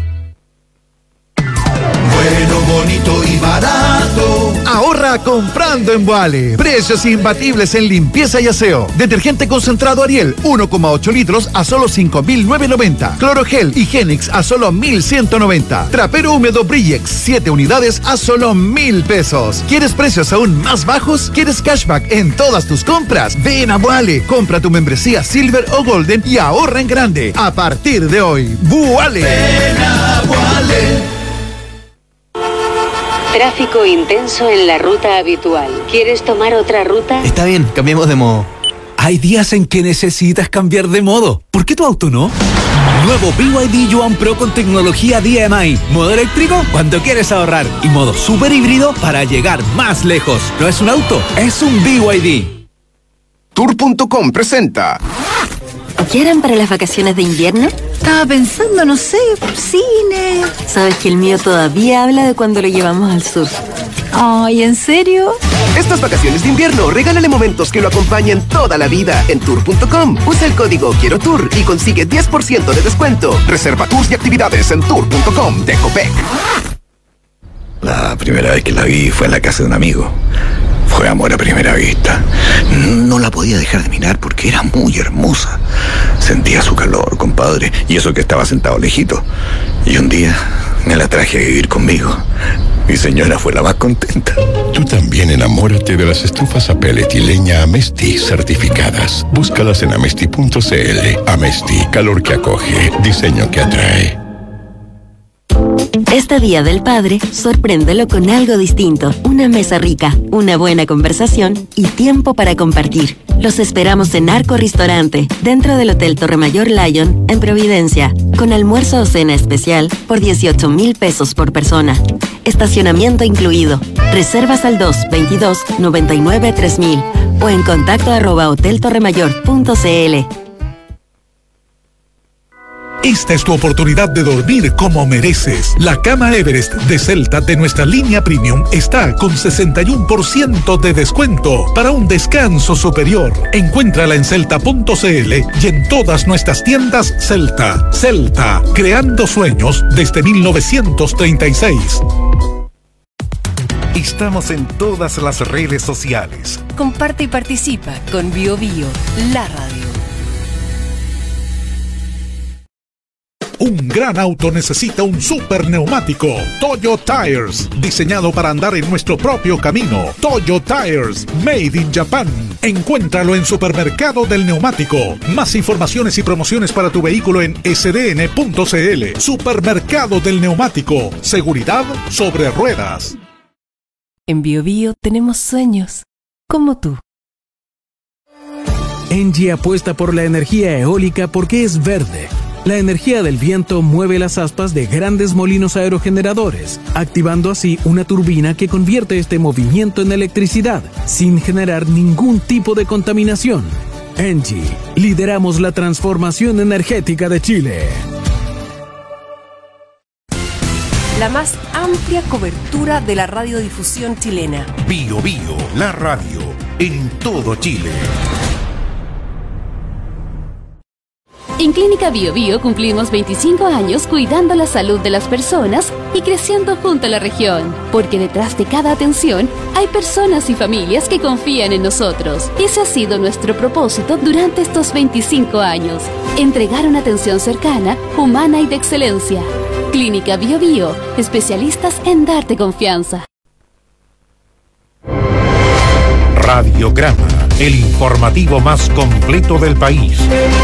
Bueno, bonito y barato. Ahorra comprando en Vuale. Precios imbatibles en limpieza y aseo. Detergente concentrado Ariel, 1,8 litros a solo 5.990. Clorogel Higienix a solo 1.190. Trapero húmedo Brillex, 7 unidades a solo 1.000 pesos. ¿Quieres precios aún más bajos? ¿Quieres cashback en todas tus compras? Ven a Vuale. Compra tu membresía Silver o Golden y ahorra en grande. A partir de hoy, Vuale. Ven a Vuale. Tráfico intenso en la ruta habitual. ¿Quieres tomar otra ruta? Está bien, cambiemos de modo. Hay días en que necesitas cambiar de modo. ¿Por qué tu auto no? Nuevo BYD Yuan Pro con tecnología DMI. Modo eléctrico cuando quieres ahorrar. Y modo super híbrido para llegar más lejos. No es un auto, es un BYD. Tour.com presenta. ¿Quieren para las vacaciones de invierno? Estaba pensando, no sé, cine. ¿Sabes que el mío todavía habla de cuando lo llevamos al sur? Ay, ¿en serio? Estas vacaciones de invierno, regálale momentos que lo acompañen toda la vida en Tour.com. Usa el código Quiero Tour y consigue 10% de descuento. Reserva tours y actividades en Tour.com de Copec. La primera vez que la vi fue en la casa de un amigo. Fue amor a primera vista. No la podía dejar de mirar porque era muy hermosa. Sentía su calor, compadre, y eso que estaba sentado lejito. Y un día me la traje a vivir conmigo. Mi señora fue la más contenta. Tú también enamórate de las estufas a pellet y leña Amesti certificadas. Búscalas en amesti.cl. Amesti, calor que acoge, diseño que atrae. Este Día del Padre, sorpréndelo con algo distinto. Una mesa rica, una buena conversación y tiempo para compartir. Los esperamos en Arco Restaurante, dentro del Hotel Torremayor Lion, en Providencia, con almuerzo o cena especial por 18.000 pesos por persona. Estacionamiento incluido. Reservas al 222-99-3000 o en contacto@hoteltorremayor.cl. Esta es tu oportunidad de dormir como mereces. La cama Everest de Celta de nuestra línea Premium está con 61% de descuento para un descanso superior. Encuéntrala en celta.cl y en todas nuestras tiendas Celta. Celta, creando sueños desde 1936. Estamos en todas las redes sociales. Comparte y participa con BioBio, la radio. Un gran auto necesita un super neumático. Toyo Tires, diseñado para andar en nuestro propio camino. Toyo Tires, made in Japan. Encuéntralo en Supermercado del Neumático. Más informaciones y promociones para tu vehículo en sdn.cl. Supermercado del Neumático. Seguridad sobre ruedas. En BioBio tenemos sueños como tú. Engie apuesta por la energía eólica porque es verde. La energía del viento mueve las aspas de grandes molinos aerogeneradores, activando así una turbina que convierte este movimiento en electricidad, sin generar ningún tipo de contaminación. Engie, lideramos la transformación energética de Chile. La más amplia cobertura de la radiodifusión chilena. Bio Bio, la radio, en todo Chile. En Clínica Bio Bio cumplimos 25 años cuidando la salud de las personas y creciendo junto a la región. Porque detrás de cada atención hay personas y familias que confían en nosotros. Ese ha sido nuestro propósito durante estos 25 años. Entregar una atención cercana, humana y de excelencia. Clínica Bio Bio, especialistas en darte confianza. Radiograma, el informativo más completo del país.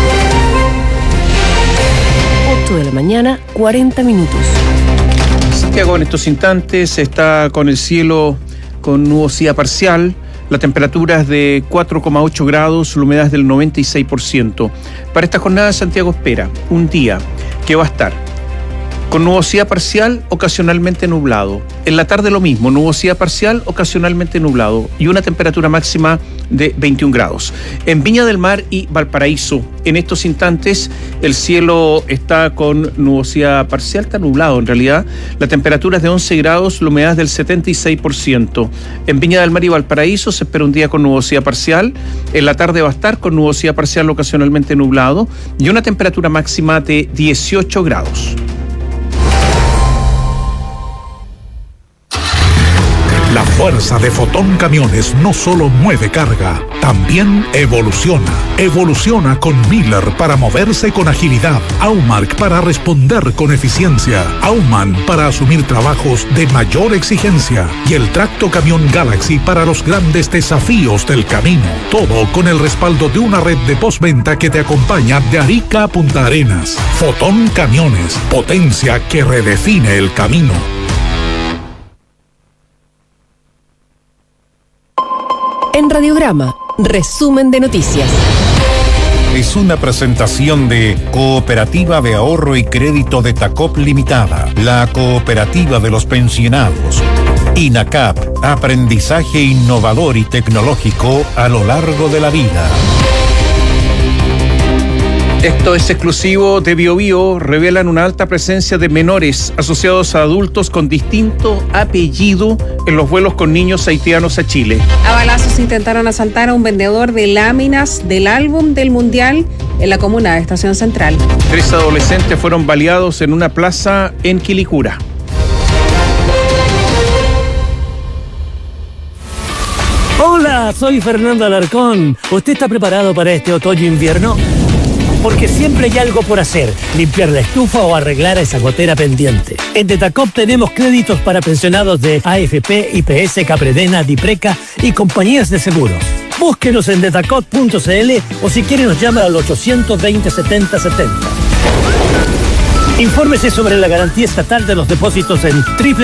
8 de la mañana, 40 minutos. Santiago en estos instantes está con el cielo con nubosidad parcial, la temperatura es de 4,8 grados, la humedad es del 96%. Para esta jornada Santiago espera un día que va a estar con nubosidad parcial, ocasionalmente nublado. En la tarde lo mismo, nubosidad parcial, ocasionalmente nublado. Y una temperatura máxima de 21 grados. En Viña del Mar y Valparaíso, en estos instantes, el cielo está con nubosidad parcial, está nublado en realidad. La temperatura es de 11 grados, la humedad es del 76%. En Viña del Mar y Valparaíso se espera un día con nubosidad parcial. En la tarde va a estar con nubosidad parcial, ocasionalmente nublado. Y una temperatura máxima de 18 grados. La fuerza de Fotón Camiones no solo mueve carga, también evoluciona. Evoluciona con Miller para moverse con agilidad, Aumark para responder con eficiencia, Aumann para asumir trabajos de mayor exigencia y el Tracto Camión Galaxy para los grandes desafíos del camino. Todo con el respaldo de una red de postventa que te acompaña de Arica a Punta Arenas. Fotón Camiones, potencia que redefine el camino. En Radiograma, resumen de noticias. Es una presentación de Cooperativa de Ahorro y Crédito de Tacop Limitada, la cooperativa de los pensionados. INACAP, aprendizaje innovador y tecnológico a lo largo de la vida. Esto es exclusivo de Bio Bio. Revelan una alta presencia de menores asociados a adultos con distinto apellido en los vuelos con niños haitianos a Chile. A balazos intentaron asaltar a un vendedor de láminas del álbum del Mundial en la comuna de Estación Central. 3 adolescentes fueron baleados en una plaza en Quilicura. Hola, soy Fernando Alarcón. ¿Usted está preparado para este otoño-invierno? Porque siempre hay algo por hacer, limpiar la estufa o arreglar esa gotera pendiente. En Detacop tenemos créditos para pensionados de AFP, IPS, Capredena, Dipreca y compañías de seguros. Búsquenos en detacop.cl o si quiere nos llama al 820-7070. Infórmese sobre la garantía estatal de los depósitos en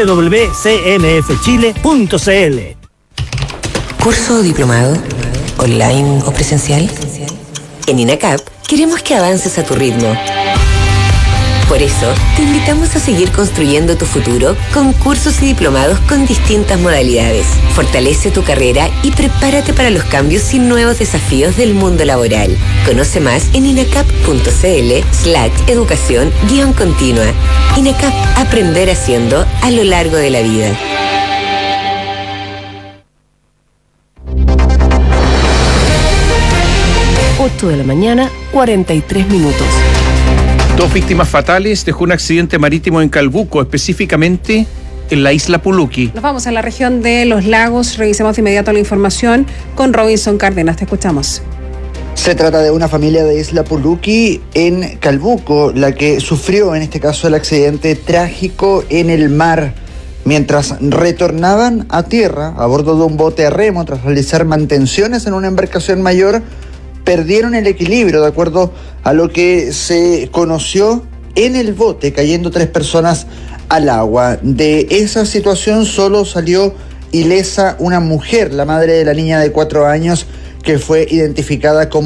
www.cmfchile.cl. ¿Curso o diplomado? ¿Online o presencial? En INACAP queremos que avances a tu ritmo. Por eso, te invitamos a seguir construyendo tu futuro con cursos y diplomados con distintas modalidades. Fortalece tu carrera y prepárate para los cambios y nuevos desafíos del mundo laboral. Conoce más en inacap.cl/educación-continua. INACAP, aprender haciendo a lo largo de la vida. De la mañana, 43 minutos. 2 víctimas fatales dejó un accidente marítimo en Calbuco, específicamente en la isla Puluqui. Nos vamos a la región de Los Lagos. Revisemos de inmediato la información con Robinson Cárdenas. Te escuchamos. Se trata de una familia de Isla Puluqui en Calbuco, la que sufrió en este caso el accidente trágico en el mar. Mientras retornaban a tierra a bordo de un bote a remo tras realizar mantenciones en una embarcación mayor, perdieron el equilibrio, de acuerdo a lo que se conoció en el bote, cayendo 3 personas al agua. De esa situación solo salió ilesa una mujer, la madre de la niña de 4 años, que fue identificada como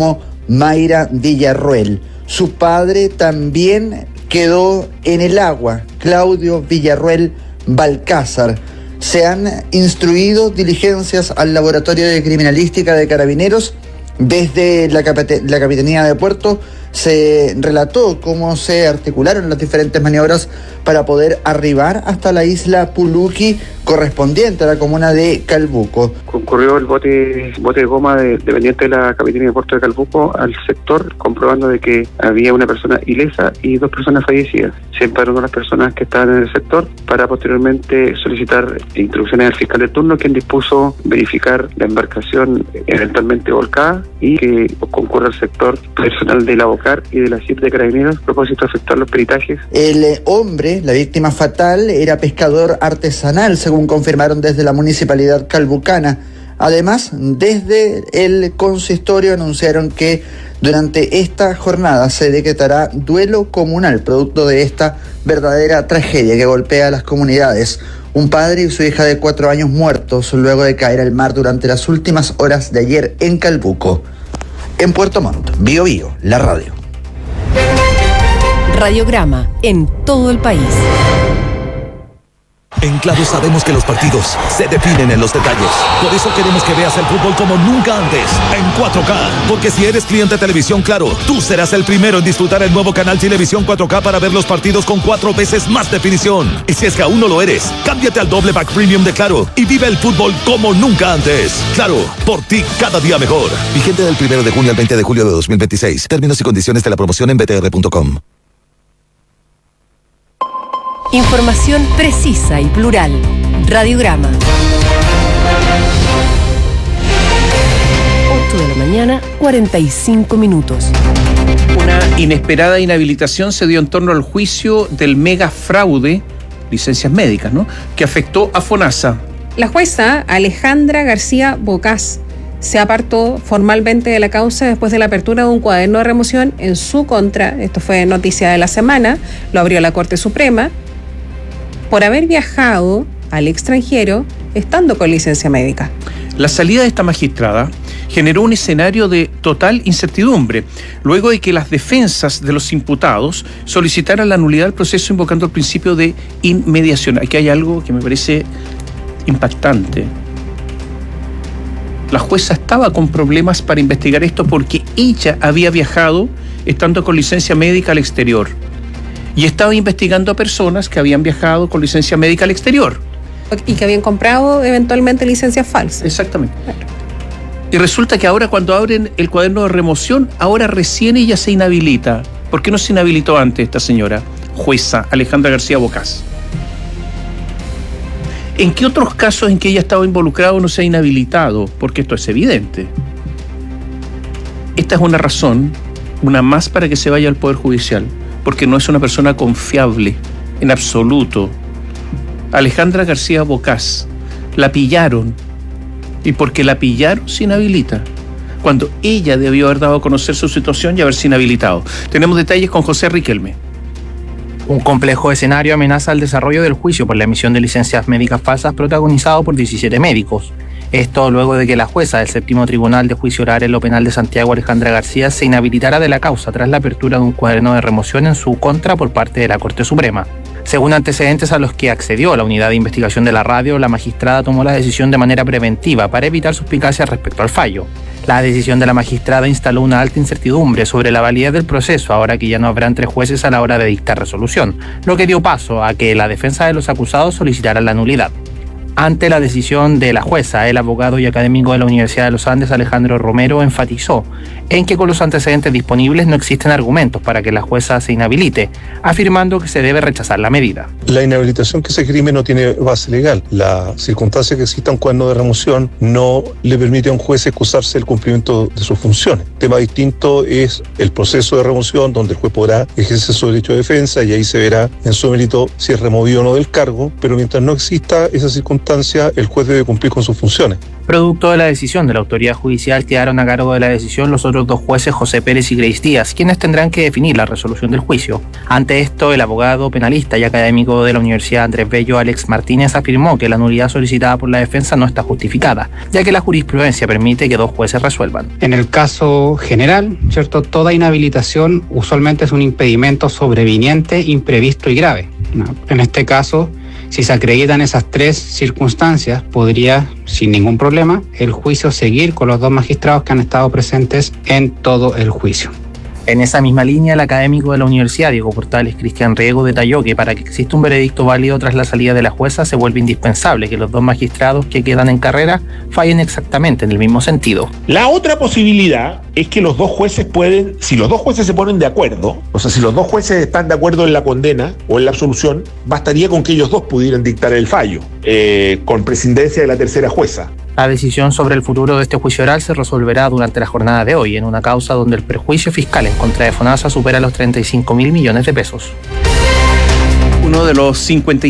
Mayra Villarroel. Su padre también quedó en el agua, Claudio Villarroel Balcázar. Se han instruido diligencias al Laboratorio de Criminalística de Carabineros. Desde la Capitanía de Puerto se relató cómo se articularon las diferentes maniobras para poder arribar hasta la isla Puluqui, correspondiente a la comuna de Calbuco. Concurrió el bote de goma dependiente de la Capitanía de Puerto de Calbuco al sector, comprobando de que había una persona ilesa y 2 personas fallecidas. Se empadronó las personas que estaban en el sector para posteriormente solicitar instrucciones al fiscal de turno, quien dispuso verificar la embarcación eventualmente volcada y que concurra al sector personal de la BOCAR y de la CIP de Carabineros a propósito de efectuar los peritajes. El hombre, la víctima fatal, era pescador artesanal, según confirmaron desde la municipalidad calbucana. Además, desde el consistorio anunciaron que durante esta jornada se decretará duelo comunal, producto de esta verdadera tragedia que golpea a las comunidades. Un padre y su hija de 4 años muertos luego de caer al mar durante las últimas horas de ayer en Calbuco. En Puerto Montt, Bío Bío, la radio. Radiograma en todo el país. En Claro sabemos que los partidos se definen en los detalles. Por eso queremos que veas el fútbol como nunca antes, en 4K. Porque si eres cliente de Televisión Claro, tú serás el primero en disfrutar el nuevo canal Televisión 4K para ver los partidos con 4 veces más definición. Y si es que aún no lo eres, cámbiate al doble pack premium de Claro y vive el fútbol como nunca antes. Claro, por ti cada día mejor. Vigente del 1 de junio al 20 de julio de 2026. Términos y condiciones de la promoción en btr.com. Información precisa y plural. Radiograma. 8 de la mañana, 45 minutos. Una inesperada inhabilitación se dio en torno al juicio del mega fraude, licencias médicas, ¿no?, que afectó a FONASA. La jueza Alejandra García Bocás se apartó formalmente de la causa después de la apertura de un cuaderno de remoción en su contra. Esto fue noticia de la semana, lo abrió la Corte Suprema, por haber viajado al extranjero estando con licencia médica. La salida de esta magistrada generó un escenario de total incertidumbre, luego de que las defensas de los imputados solicitaran la nulidad del proceso invocando el principio de inmediación. Aquí hay algo que me parece impactante. La jueza estaba con problemas para investigar esto porque ella había viajado estando con licencia médica al exterior. Y estaba investigando a personas que habían viajado con licencia médica al exterior. Y que habían comprado eventualmente licencias falsas. Exactamente. Y resulta que ahora cuando abren el cuaderno de remoción, ahora recién ella se inhabilita. ¿Por qué no se inhabilitó antes esta señora jueza Alejandra García Bocás? ¿En qué otros casos en que ella estaba involucrada no se ha inhabilitado? Porque esto es evidente. Esta es una razón, una más para que se vaya al Poder Judicial. Porque no es una persona confiable, en absoluto. Alejandra García Bocás, la pillaron, y porque la pillaron se inhabilita, cuando ella debió haber dado a conocer su situación y haberse inhabilitado. Tenemos detalles con José Riquelme. Un complejo escenario amenaza el desarrollo del juicio por la emisión de licencias médicas falsas protagonizado por 17 médicos. Esto luego de que la jueza del séptimo Tribunal de Juicio Oral en lo Penal de Santiago, Alejandra García, se inhabilitara de la causa tras la apertura de un cuaderno de remoción en su contra por parte de la Corte Suprema. Según antecedentes a los que accedió la unidad de investigación de la radio, la magistrada tomó la decisión de manera preventiva para evitar suspicacias respecto al fallo. La decisión de la magistrada instaló una alta incertidumbre sobre la validez del proceso, ahora que ya no habrán 3 jueces a la hora de dictar resolución, lo que dio paso a que la defensa de los acusados solicitara la nulidad. Ante la decisión de la jueza, el abogado y académico de la Universidad de los Andes, Alejandro Romero, enfatizó en que con los antecedentes disponibles no existen argumentos para que la jueza se inhabilite, afirmando que se debe rechazar la medida. La inhabilitación que se esgrime no tiene base legal. La circunstancia que exista un cuaderno de remoción no le permite a un juez excusarse del cumplimiento de sus funciones. Tema distinto es el proceso de remoción, donde el juez podrá ejercer su derecho de defensa y ahí se verá en su mérito si es removido o no del cargo, pero mientras no exista esa circunstancia, instancias el juez debe cumplir con sus funciones. Producto de la decisión de la autoridad judicial, quedaron a cargo de la decisión los otros dos jueces, José Pérez y Grace Díaz, quienes tendrán que definir la resolución del juicio. Ante esto, el abogado penalista y académico de la Universidad Andrés Bello, Alex Martínez, afirmó que la nulidad solicitada por la defensa no está justificada, ya que la jurisprudencia permite que dos jueces resuelvan. En el caso general, ¿cierto?, toda inhabilitación usualmente es un impedimento sobreviniente, imprevisto y grave. En este caso, si se acreditan esas tres circunstancias, podría, sin ningún problema, el juicio seguir con los dos magistrados que han estado presentes en todo el juicio. En esa misma línea, el académico de la Universidad, Diego Portales Cristian Riego, detalló que para que exista un veredicto válido tras la salida de la jueza se vuelve indispensable que los dos magistrados que quedan en carrera fallen exactamente en el mismo sentido. La otra posibilidad es que los dos jueces pueden, si los dos jueces se ponen de acuerdo, o sea, si los dos jueces están de acuerdo en la condena o en la absolución, bastaría con que ellos dos pudieran dictar el fallo, con presidencia de la tercera jueza. La decisión sobre el futuro de este juicio oral se resolverá durante la jornada de hoy, en una causa donde el perjuicio fiscal en contra de FONASA supera los 35.000 millones de pesos. Uno de los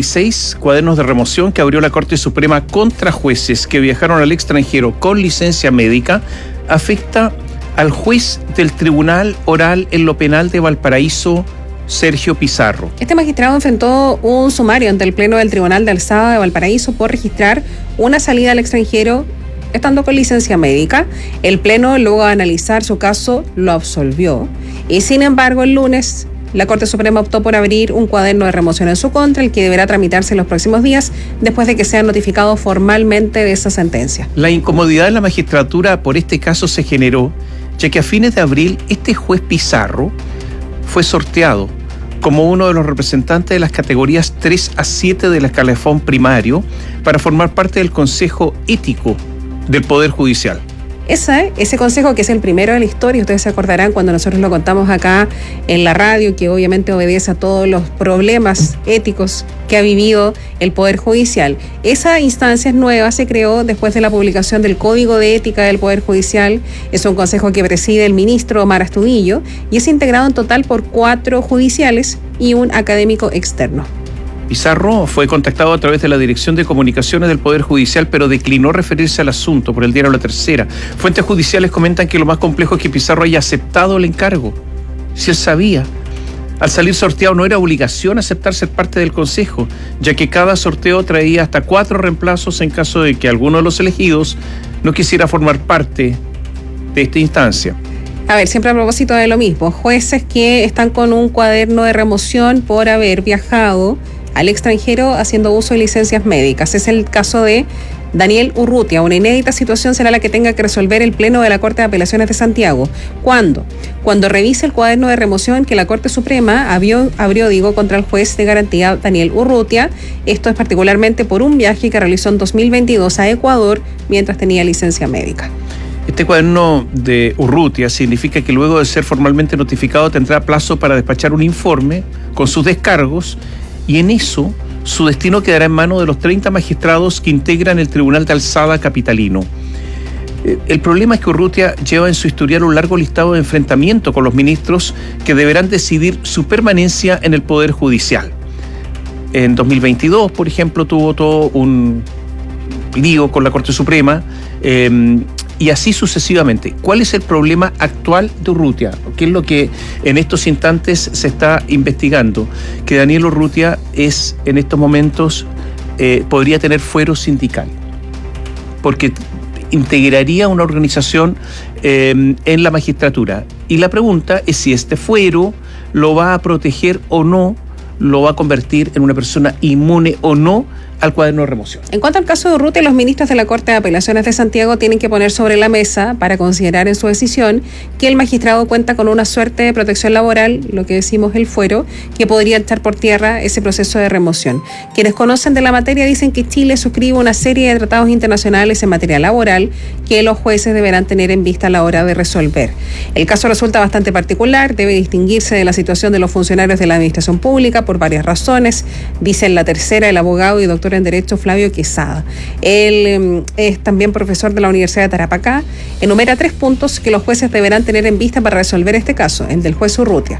56 cuadernos de remoción que abrió la Corte Suprema contra jueces que viajaron al extranjero con licencia médica afecta al juez del Tribunal Oral en lo Penal de Valparaíso, Sergio Pizarro. Este magistrado enfrentó un sumario ante el Pleno del Tribunal de Alzada de Valparaíso por registrar una salida al extranjero estando con licencia médica. El Pleno, luego de analizar su caso, lo absolvió. Y sin embargo, el lunes, la Corte Suprema optó por abrir un cuaderno de remoción en su contra, el que deberá tramitarse en los próximos días, después de que sea notificado formalmente de esa sentencia. La incomodidad de la magistratura por este caso se generó, ya que a fines de abril, este juez Pizarro fue sorteado como uno de los representantes de las categorías 3 a 7 del escalafón primario para formar parte del Consejo Ético del Poder Judicial. Ese consejo, que es el primero de la historia, ustedes se acordarán cuando nosotros lo contamos acá en la radio, que obviamente obedece a todos los problemas éticos que ha vivido el Poder Judicial. Esa instancia nueva se creó después de la publicación del Código de Ética del Poder Judicial. Es un consejo que preside el ministro Omar Astudillo y es integrado en total por 4 judiciales y un académico externo. Pizarro fue contactado a través de la Dirección de Comunicaciones del Poder Judicial, pero declinó referirse al asunto por el diario La Tercera. Fuentes judiciales comentan que lo más complejo es que Pizarro haya aceptado el encargo. Si él sabía, al salir sorteado no era obligación aceptar ser parte del Consejo, ya que cada sorteo traía hasta 4 reemplazos en caso de que alguno de los elegidos no quisiera formar parte de esta instancia. A ver, siempre a propósito de lo mismo, jueces que están con un cuaderno de remoción por haber viajado al extranjero haciendo uso de licencias médicas. Es el caso de Daniel Urrutia. Una inédita situación será la que tenga que resolver el Pleno de la Corte de Apelaciones de Santiago. ¿Cuándo? Cuando revise el cuaderno de remoción que la Corte Suprema abrió contra el juez de garantía Daniel Urrutia. Esto es particularmente por un viaje que realizó en 2022 a Ecuador mientras tenía licencia médica. Este cuaderno de Urrutia significa que luego de ser formalmente notificado tendrá plazo para despachar un informe con sus descargos, y en eso su destino quedará en manos de los 30 magistrados que integran el Tribunal de Alzada capitalino. El problema es que Urrutia lleva en su historial un largo listado de enfrentamiento con los ministros que deberán decidir su permanencia en el Poder Judicial. En 2022, por ejemplo, tuvo todo un lío con la Corte Suprema, y así sucesivamente. ¿Cuál es el problema actual de Urrutia? ¿Qué es lo que en estos instantes se está investigando? Que Daniel Urrutia es, en estos momentos, podría tener fuero sindical, porque integraría una organización en la magistratura. Y la pregunta es si este fuero lo va a proteger o no, lo va a convertir en una persona inmune o no al cuaderno de remoción. En cuanto al caso de Urrutia, los ministros de la Corte de Apelaciones de Santiago tienen que poner sobre la mesa para considerar en su decisión que el magistrado cuenta con una suerte de protección laboral, lo que decimos el fuero, que podría echar por tierra ese proceso de remoción. Quienes conocen de la materia dicen que Chile suscribe una serie de tratados internacionales en materia laboral que los jueces deberán tener en vista a la hora de resolver. El caso resulta bastante particular, debe distinguirse de la situación de los funcionarios de la administración pública por varias razones, dice en La Tercera el abogado y doctor en Derecho Flavio Quesada. Él es también profesor de la Universidad de Tarapacá. Enumera 3 puntos que los jueces deberán tener en vista para resolver este caso, el del juez Urrutia.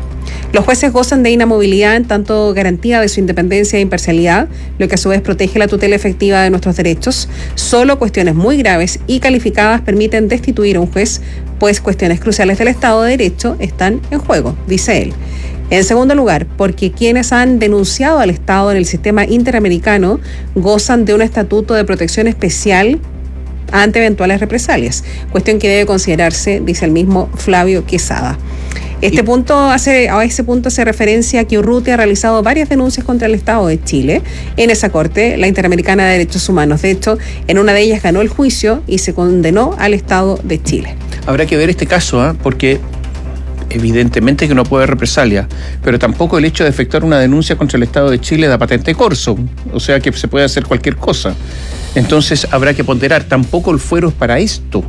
Los jueces gozan de inamovilidad en tanto garantía de su independencia e imparcialidad, lo que a su vez protege la tutela efectiva de nuestros derechos. Solo cuestiones muy graves y calificadas permiten destituir a un juez, pues cuestiones cruciales del Estado de Derecho están en juego, dice él. En segundo lugar, porque quienes han denunciado al Estado en el sistema interamericano gozan de un estatuto de protección especial ante eventuales represalias, cuestión que debe considerarse, dice el mismo Flavio Quesada. A ese punto hace referencia a que Urrutia ha realizado varias denuncias contra el Estado de Chile en esa Corte, la Interamericana de Derechos Humanos. De hecho, en una de ellas ganó el juicio y se condenó al Estado de Chile. Habrá que ver este caso, porque evidentemente que no puede haber represalia, pero tampoco el hecho de efectuar una denuncia contra el Estado de Chile da patente corso, o sea que se puede hacer cualquier cosa. Entonces habrá que ponderar, tampoco el fuero es para esto.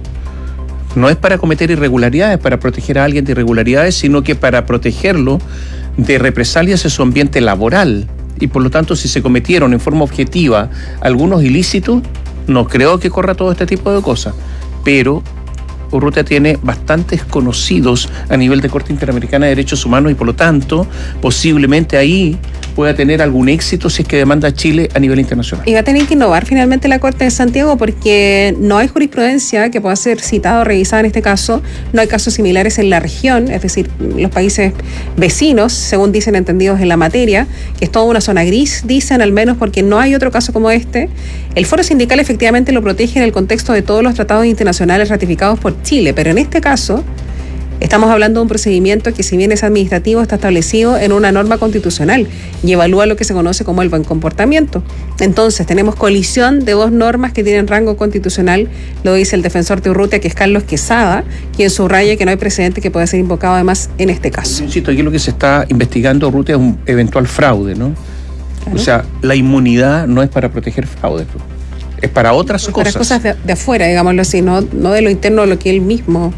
No es para cometer irregularidades, para proteger a alguien de irregularidades, sino que para protegerlo de represalias en su ambiente laboral. Y por lo tanto, si se cometieron en forma objetiva algunos ilícitos, no creo que corra todo este tipo de cosas. Pero Urrutia tiene bastantes conocidos a nivel de Corte Interamericana de Derechos Humanos y por lo tanto, posiblemente ahí pueda tener algún éxito si es que demanda a Chile a nivel internacional. Y va a tener que innovar finalmente la Corte de Santiago porque no hay jurisprudencia que pueda ser citada o revisada en este caso, no hay casos similares en la región, es decir, los países vecinos, según dicen entendidos en la materia, que es toda una zona gris, dicen al menos porque no hay otro caso como este. El foro sindical efectivamente lo protege en el contexto de todos los tratados internacionales ratificados por Chile, pero en este caso estamos hablando de un procedimiento que, si bien es administrativo, está establecido en una norma constitucional y evalúa lo que se conoce como el buen comportamiento. Entonces, tenemos colisión de dos normas que tienen rango constitucional, lo dice el defensor de Urrutia, que es Carlos Quesada, quien subraya que no hay precedente que pueda ser invocado además en este caso. Insisto, aquí lo que se está investigando, Urrutia, es un eventual fraude, ¿no? Claro. O sea, la inmunidad no es para proteger fraude, es para otras cosas. Para cosas de afuera, digámoslo así, no de lo interno, de lo que él mismo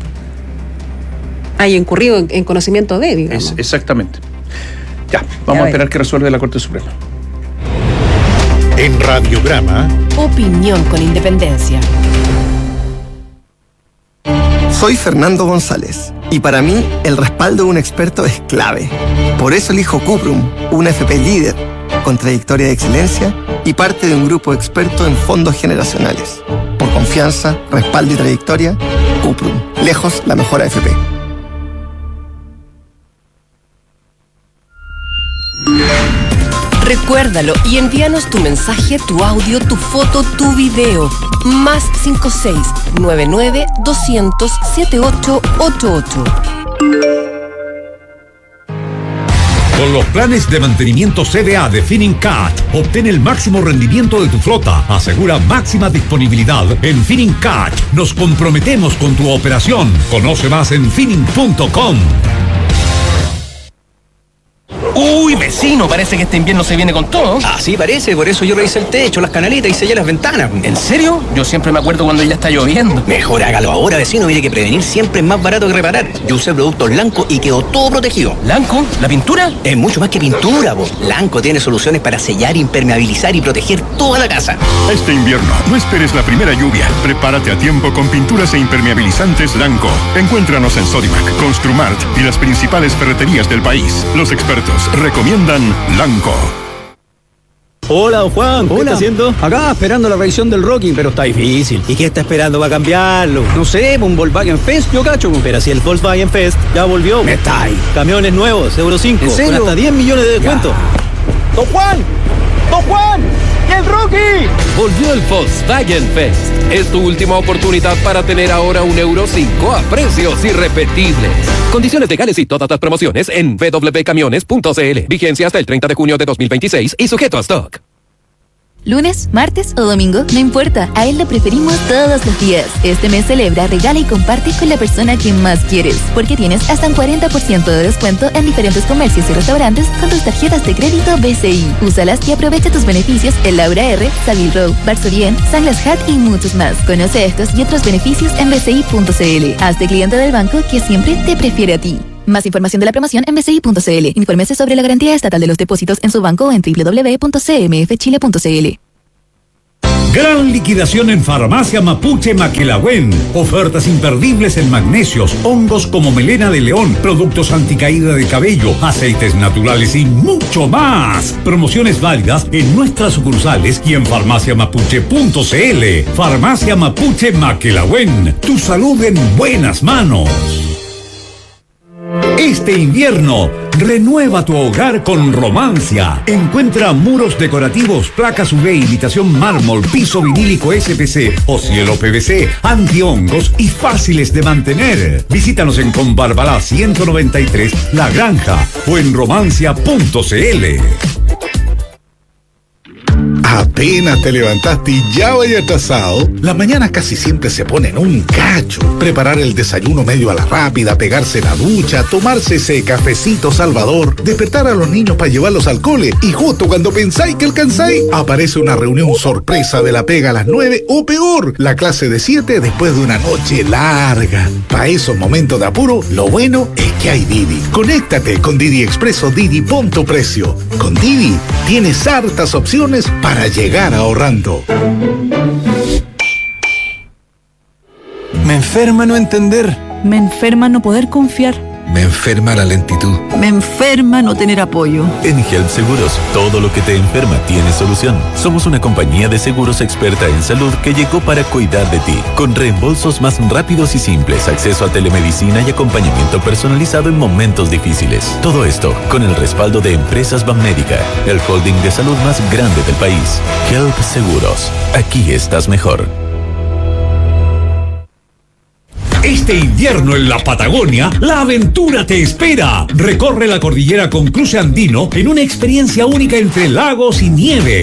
haya incurrido en conocimiento de, digamos. Exactamente. Ya, vamos a esperar que resuelva la Corte Suprema. En Radiograma, opinión con independencia. Soy Fernando González y para mí el respaldo de un experto es clave. Por eso elijo Cuprum, una FP líder, con trayectoria de excelencia y parte de un grupo experto en fondos generacionales. Por confianza, respaldo y trayectoria, Cuprum, lejos la mejor AFP. Recuérdalo y envíanos tu mensaje, tu audio, tu foto, tu video. Más 56-99-200-7888. Con los planes de mantenimiento CDA de Finincat, obtén el máximo rendimiento de tu flota. Asegura máxima disponibilidad en Finincat. Nos comprometemos con tu operación. Conoce más en Finin.com. Uy, vecino, parece que este invierno se viene con todo. Así parece, por eso yo revisé el techo, las canaletas y sellé las ventanas. ¿En serio? Yo siempre me acuerdo cuando ya está lloviendo. Mejor hágalo ahora, vecino, mire que prevenir siempre es más barato que reparar. Yo usé productos Lanco y quedó todo protegido. ¿Lanco? ¿La pintura? Es mucho más que pintura, po. Lanco tiene soluciones para sellar, impermeabilizar y proteger toda la casa. Este invierno, no esperes la primera lluvia. Prepárate a tiempo con pinturas e impermeabilizantes Lanco. Encuéntranos en Sodimac, Construmart y las principales ferreterías del país. Los expertos recomiendan Lanco. Hola, don Juan, ¿qué está haciendo? Acá esperando la revisión del Rocking, pero está difícil. ¿Y qué está esperando para cambiarlo? No sé, un Volkswagen Fest, yo cacho. Pero si el Volkswagen Fest ya volvió. Me está ahí. Camiones nuevos, Euro 5, ¿en serio? Con hasta 10 millones de descuento. ¡Don Juan! ¡Don Juan! ¡Y el Rocky! Volvió el Volkswagen Fest. Es tu última oportunidad para tener ahora un Euro 5 a precios irrepetibles. Condiciones legales y todas las promociones en www.camiones.cl. Vigencia hasta el 30 de junio de 2026 y sujeto a stock. Lunes, martes o domingo, no importa, a él lo preferimos todos los días. Este mes celebra, regala y comparte con la persona que más quieres, porque tienes hasta un 40% de descuento en diferentes comercios y restaurantes con tus tarjetas de crédito BCI. Úsalas y aprovecha tus beneficios en Laura R, Savile Row, Varsovien, Sunglass Hut y muchos más. Conoce estos y otros beneficios en bci.cl. Hazte cliente del banco que siempre te prefiere a ti. Más información de la promoción en bci.cl. Infórmese sobre la garantía estatal de los depósitos en su banco o en www.cmfchile.cl. Gran liquidación en Farmacia Mapuche Maquelagüen. Ofertas imperdibles en magnesios, hongos como melena de león, productos anticaída de cabello, aceites naturales y mucho más. Promociones válidas en nuestras sucursales y en farmaciamapuche.cl. Farmacia Mapuche Maquelagüen. Tu salud en buenas manos. Este invierno, renueva tu hogar con Romancia. Encuentra muros decorativos, placas UV, imitación mármol, piso vinílico SPC o cielo PVC, antihongos y fáciles de mantener. Visítanos en Combarbalá 193, La Granja o en romancia.cl. Apenas te levantaste y ya vaya atrasado. Las mañanas casi siempre se ponen un cacho. Preparar el desayuno medio a la rápida, pegarse la ducha, tomarse ese cafecito salvador, despertar a los niños para llevarlos al cole y justo cuando pensáis que alcanzáis, aparece una reunión sorpresa de la pega a las 9 o peor, la clase de 7 después de una noche larga. Para esos momentos de apuro, lo bueno es que hay Didi. Conéctate con Didi Expreso Didi Punto Precio. Con Didi tienes hartas opciones para llegar ahorrando. Me enferma no entender. Me enferma no poder confiar. Me enferma la lentitud. Me enferma no tener apoyo. En Help Seguros, todo lo que te enferma tiene solución. Somos una compañía de seguros experta en salud que llegó para cuidar de ti, con reembolsos más rápidos y simples, acceso a telemedicina y acompañamiento personalizado en momentos difíciles. Todo esto con el respaldo de Empresas Banmédica, el holding de salud más grande del país. Help Seguros, aquí estás mejor. Este invierno en la Patagonia, la aventura te espera. Recorre la cordillera con cruce andino en una experiencia única entre lagos y nieve.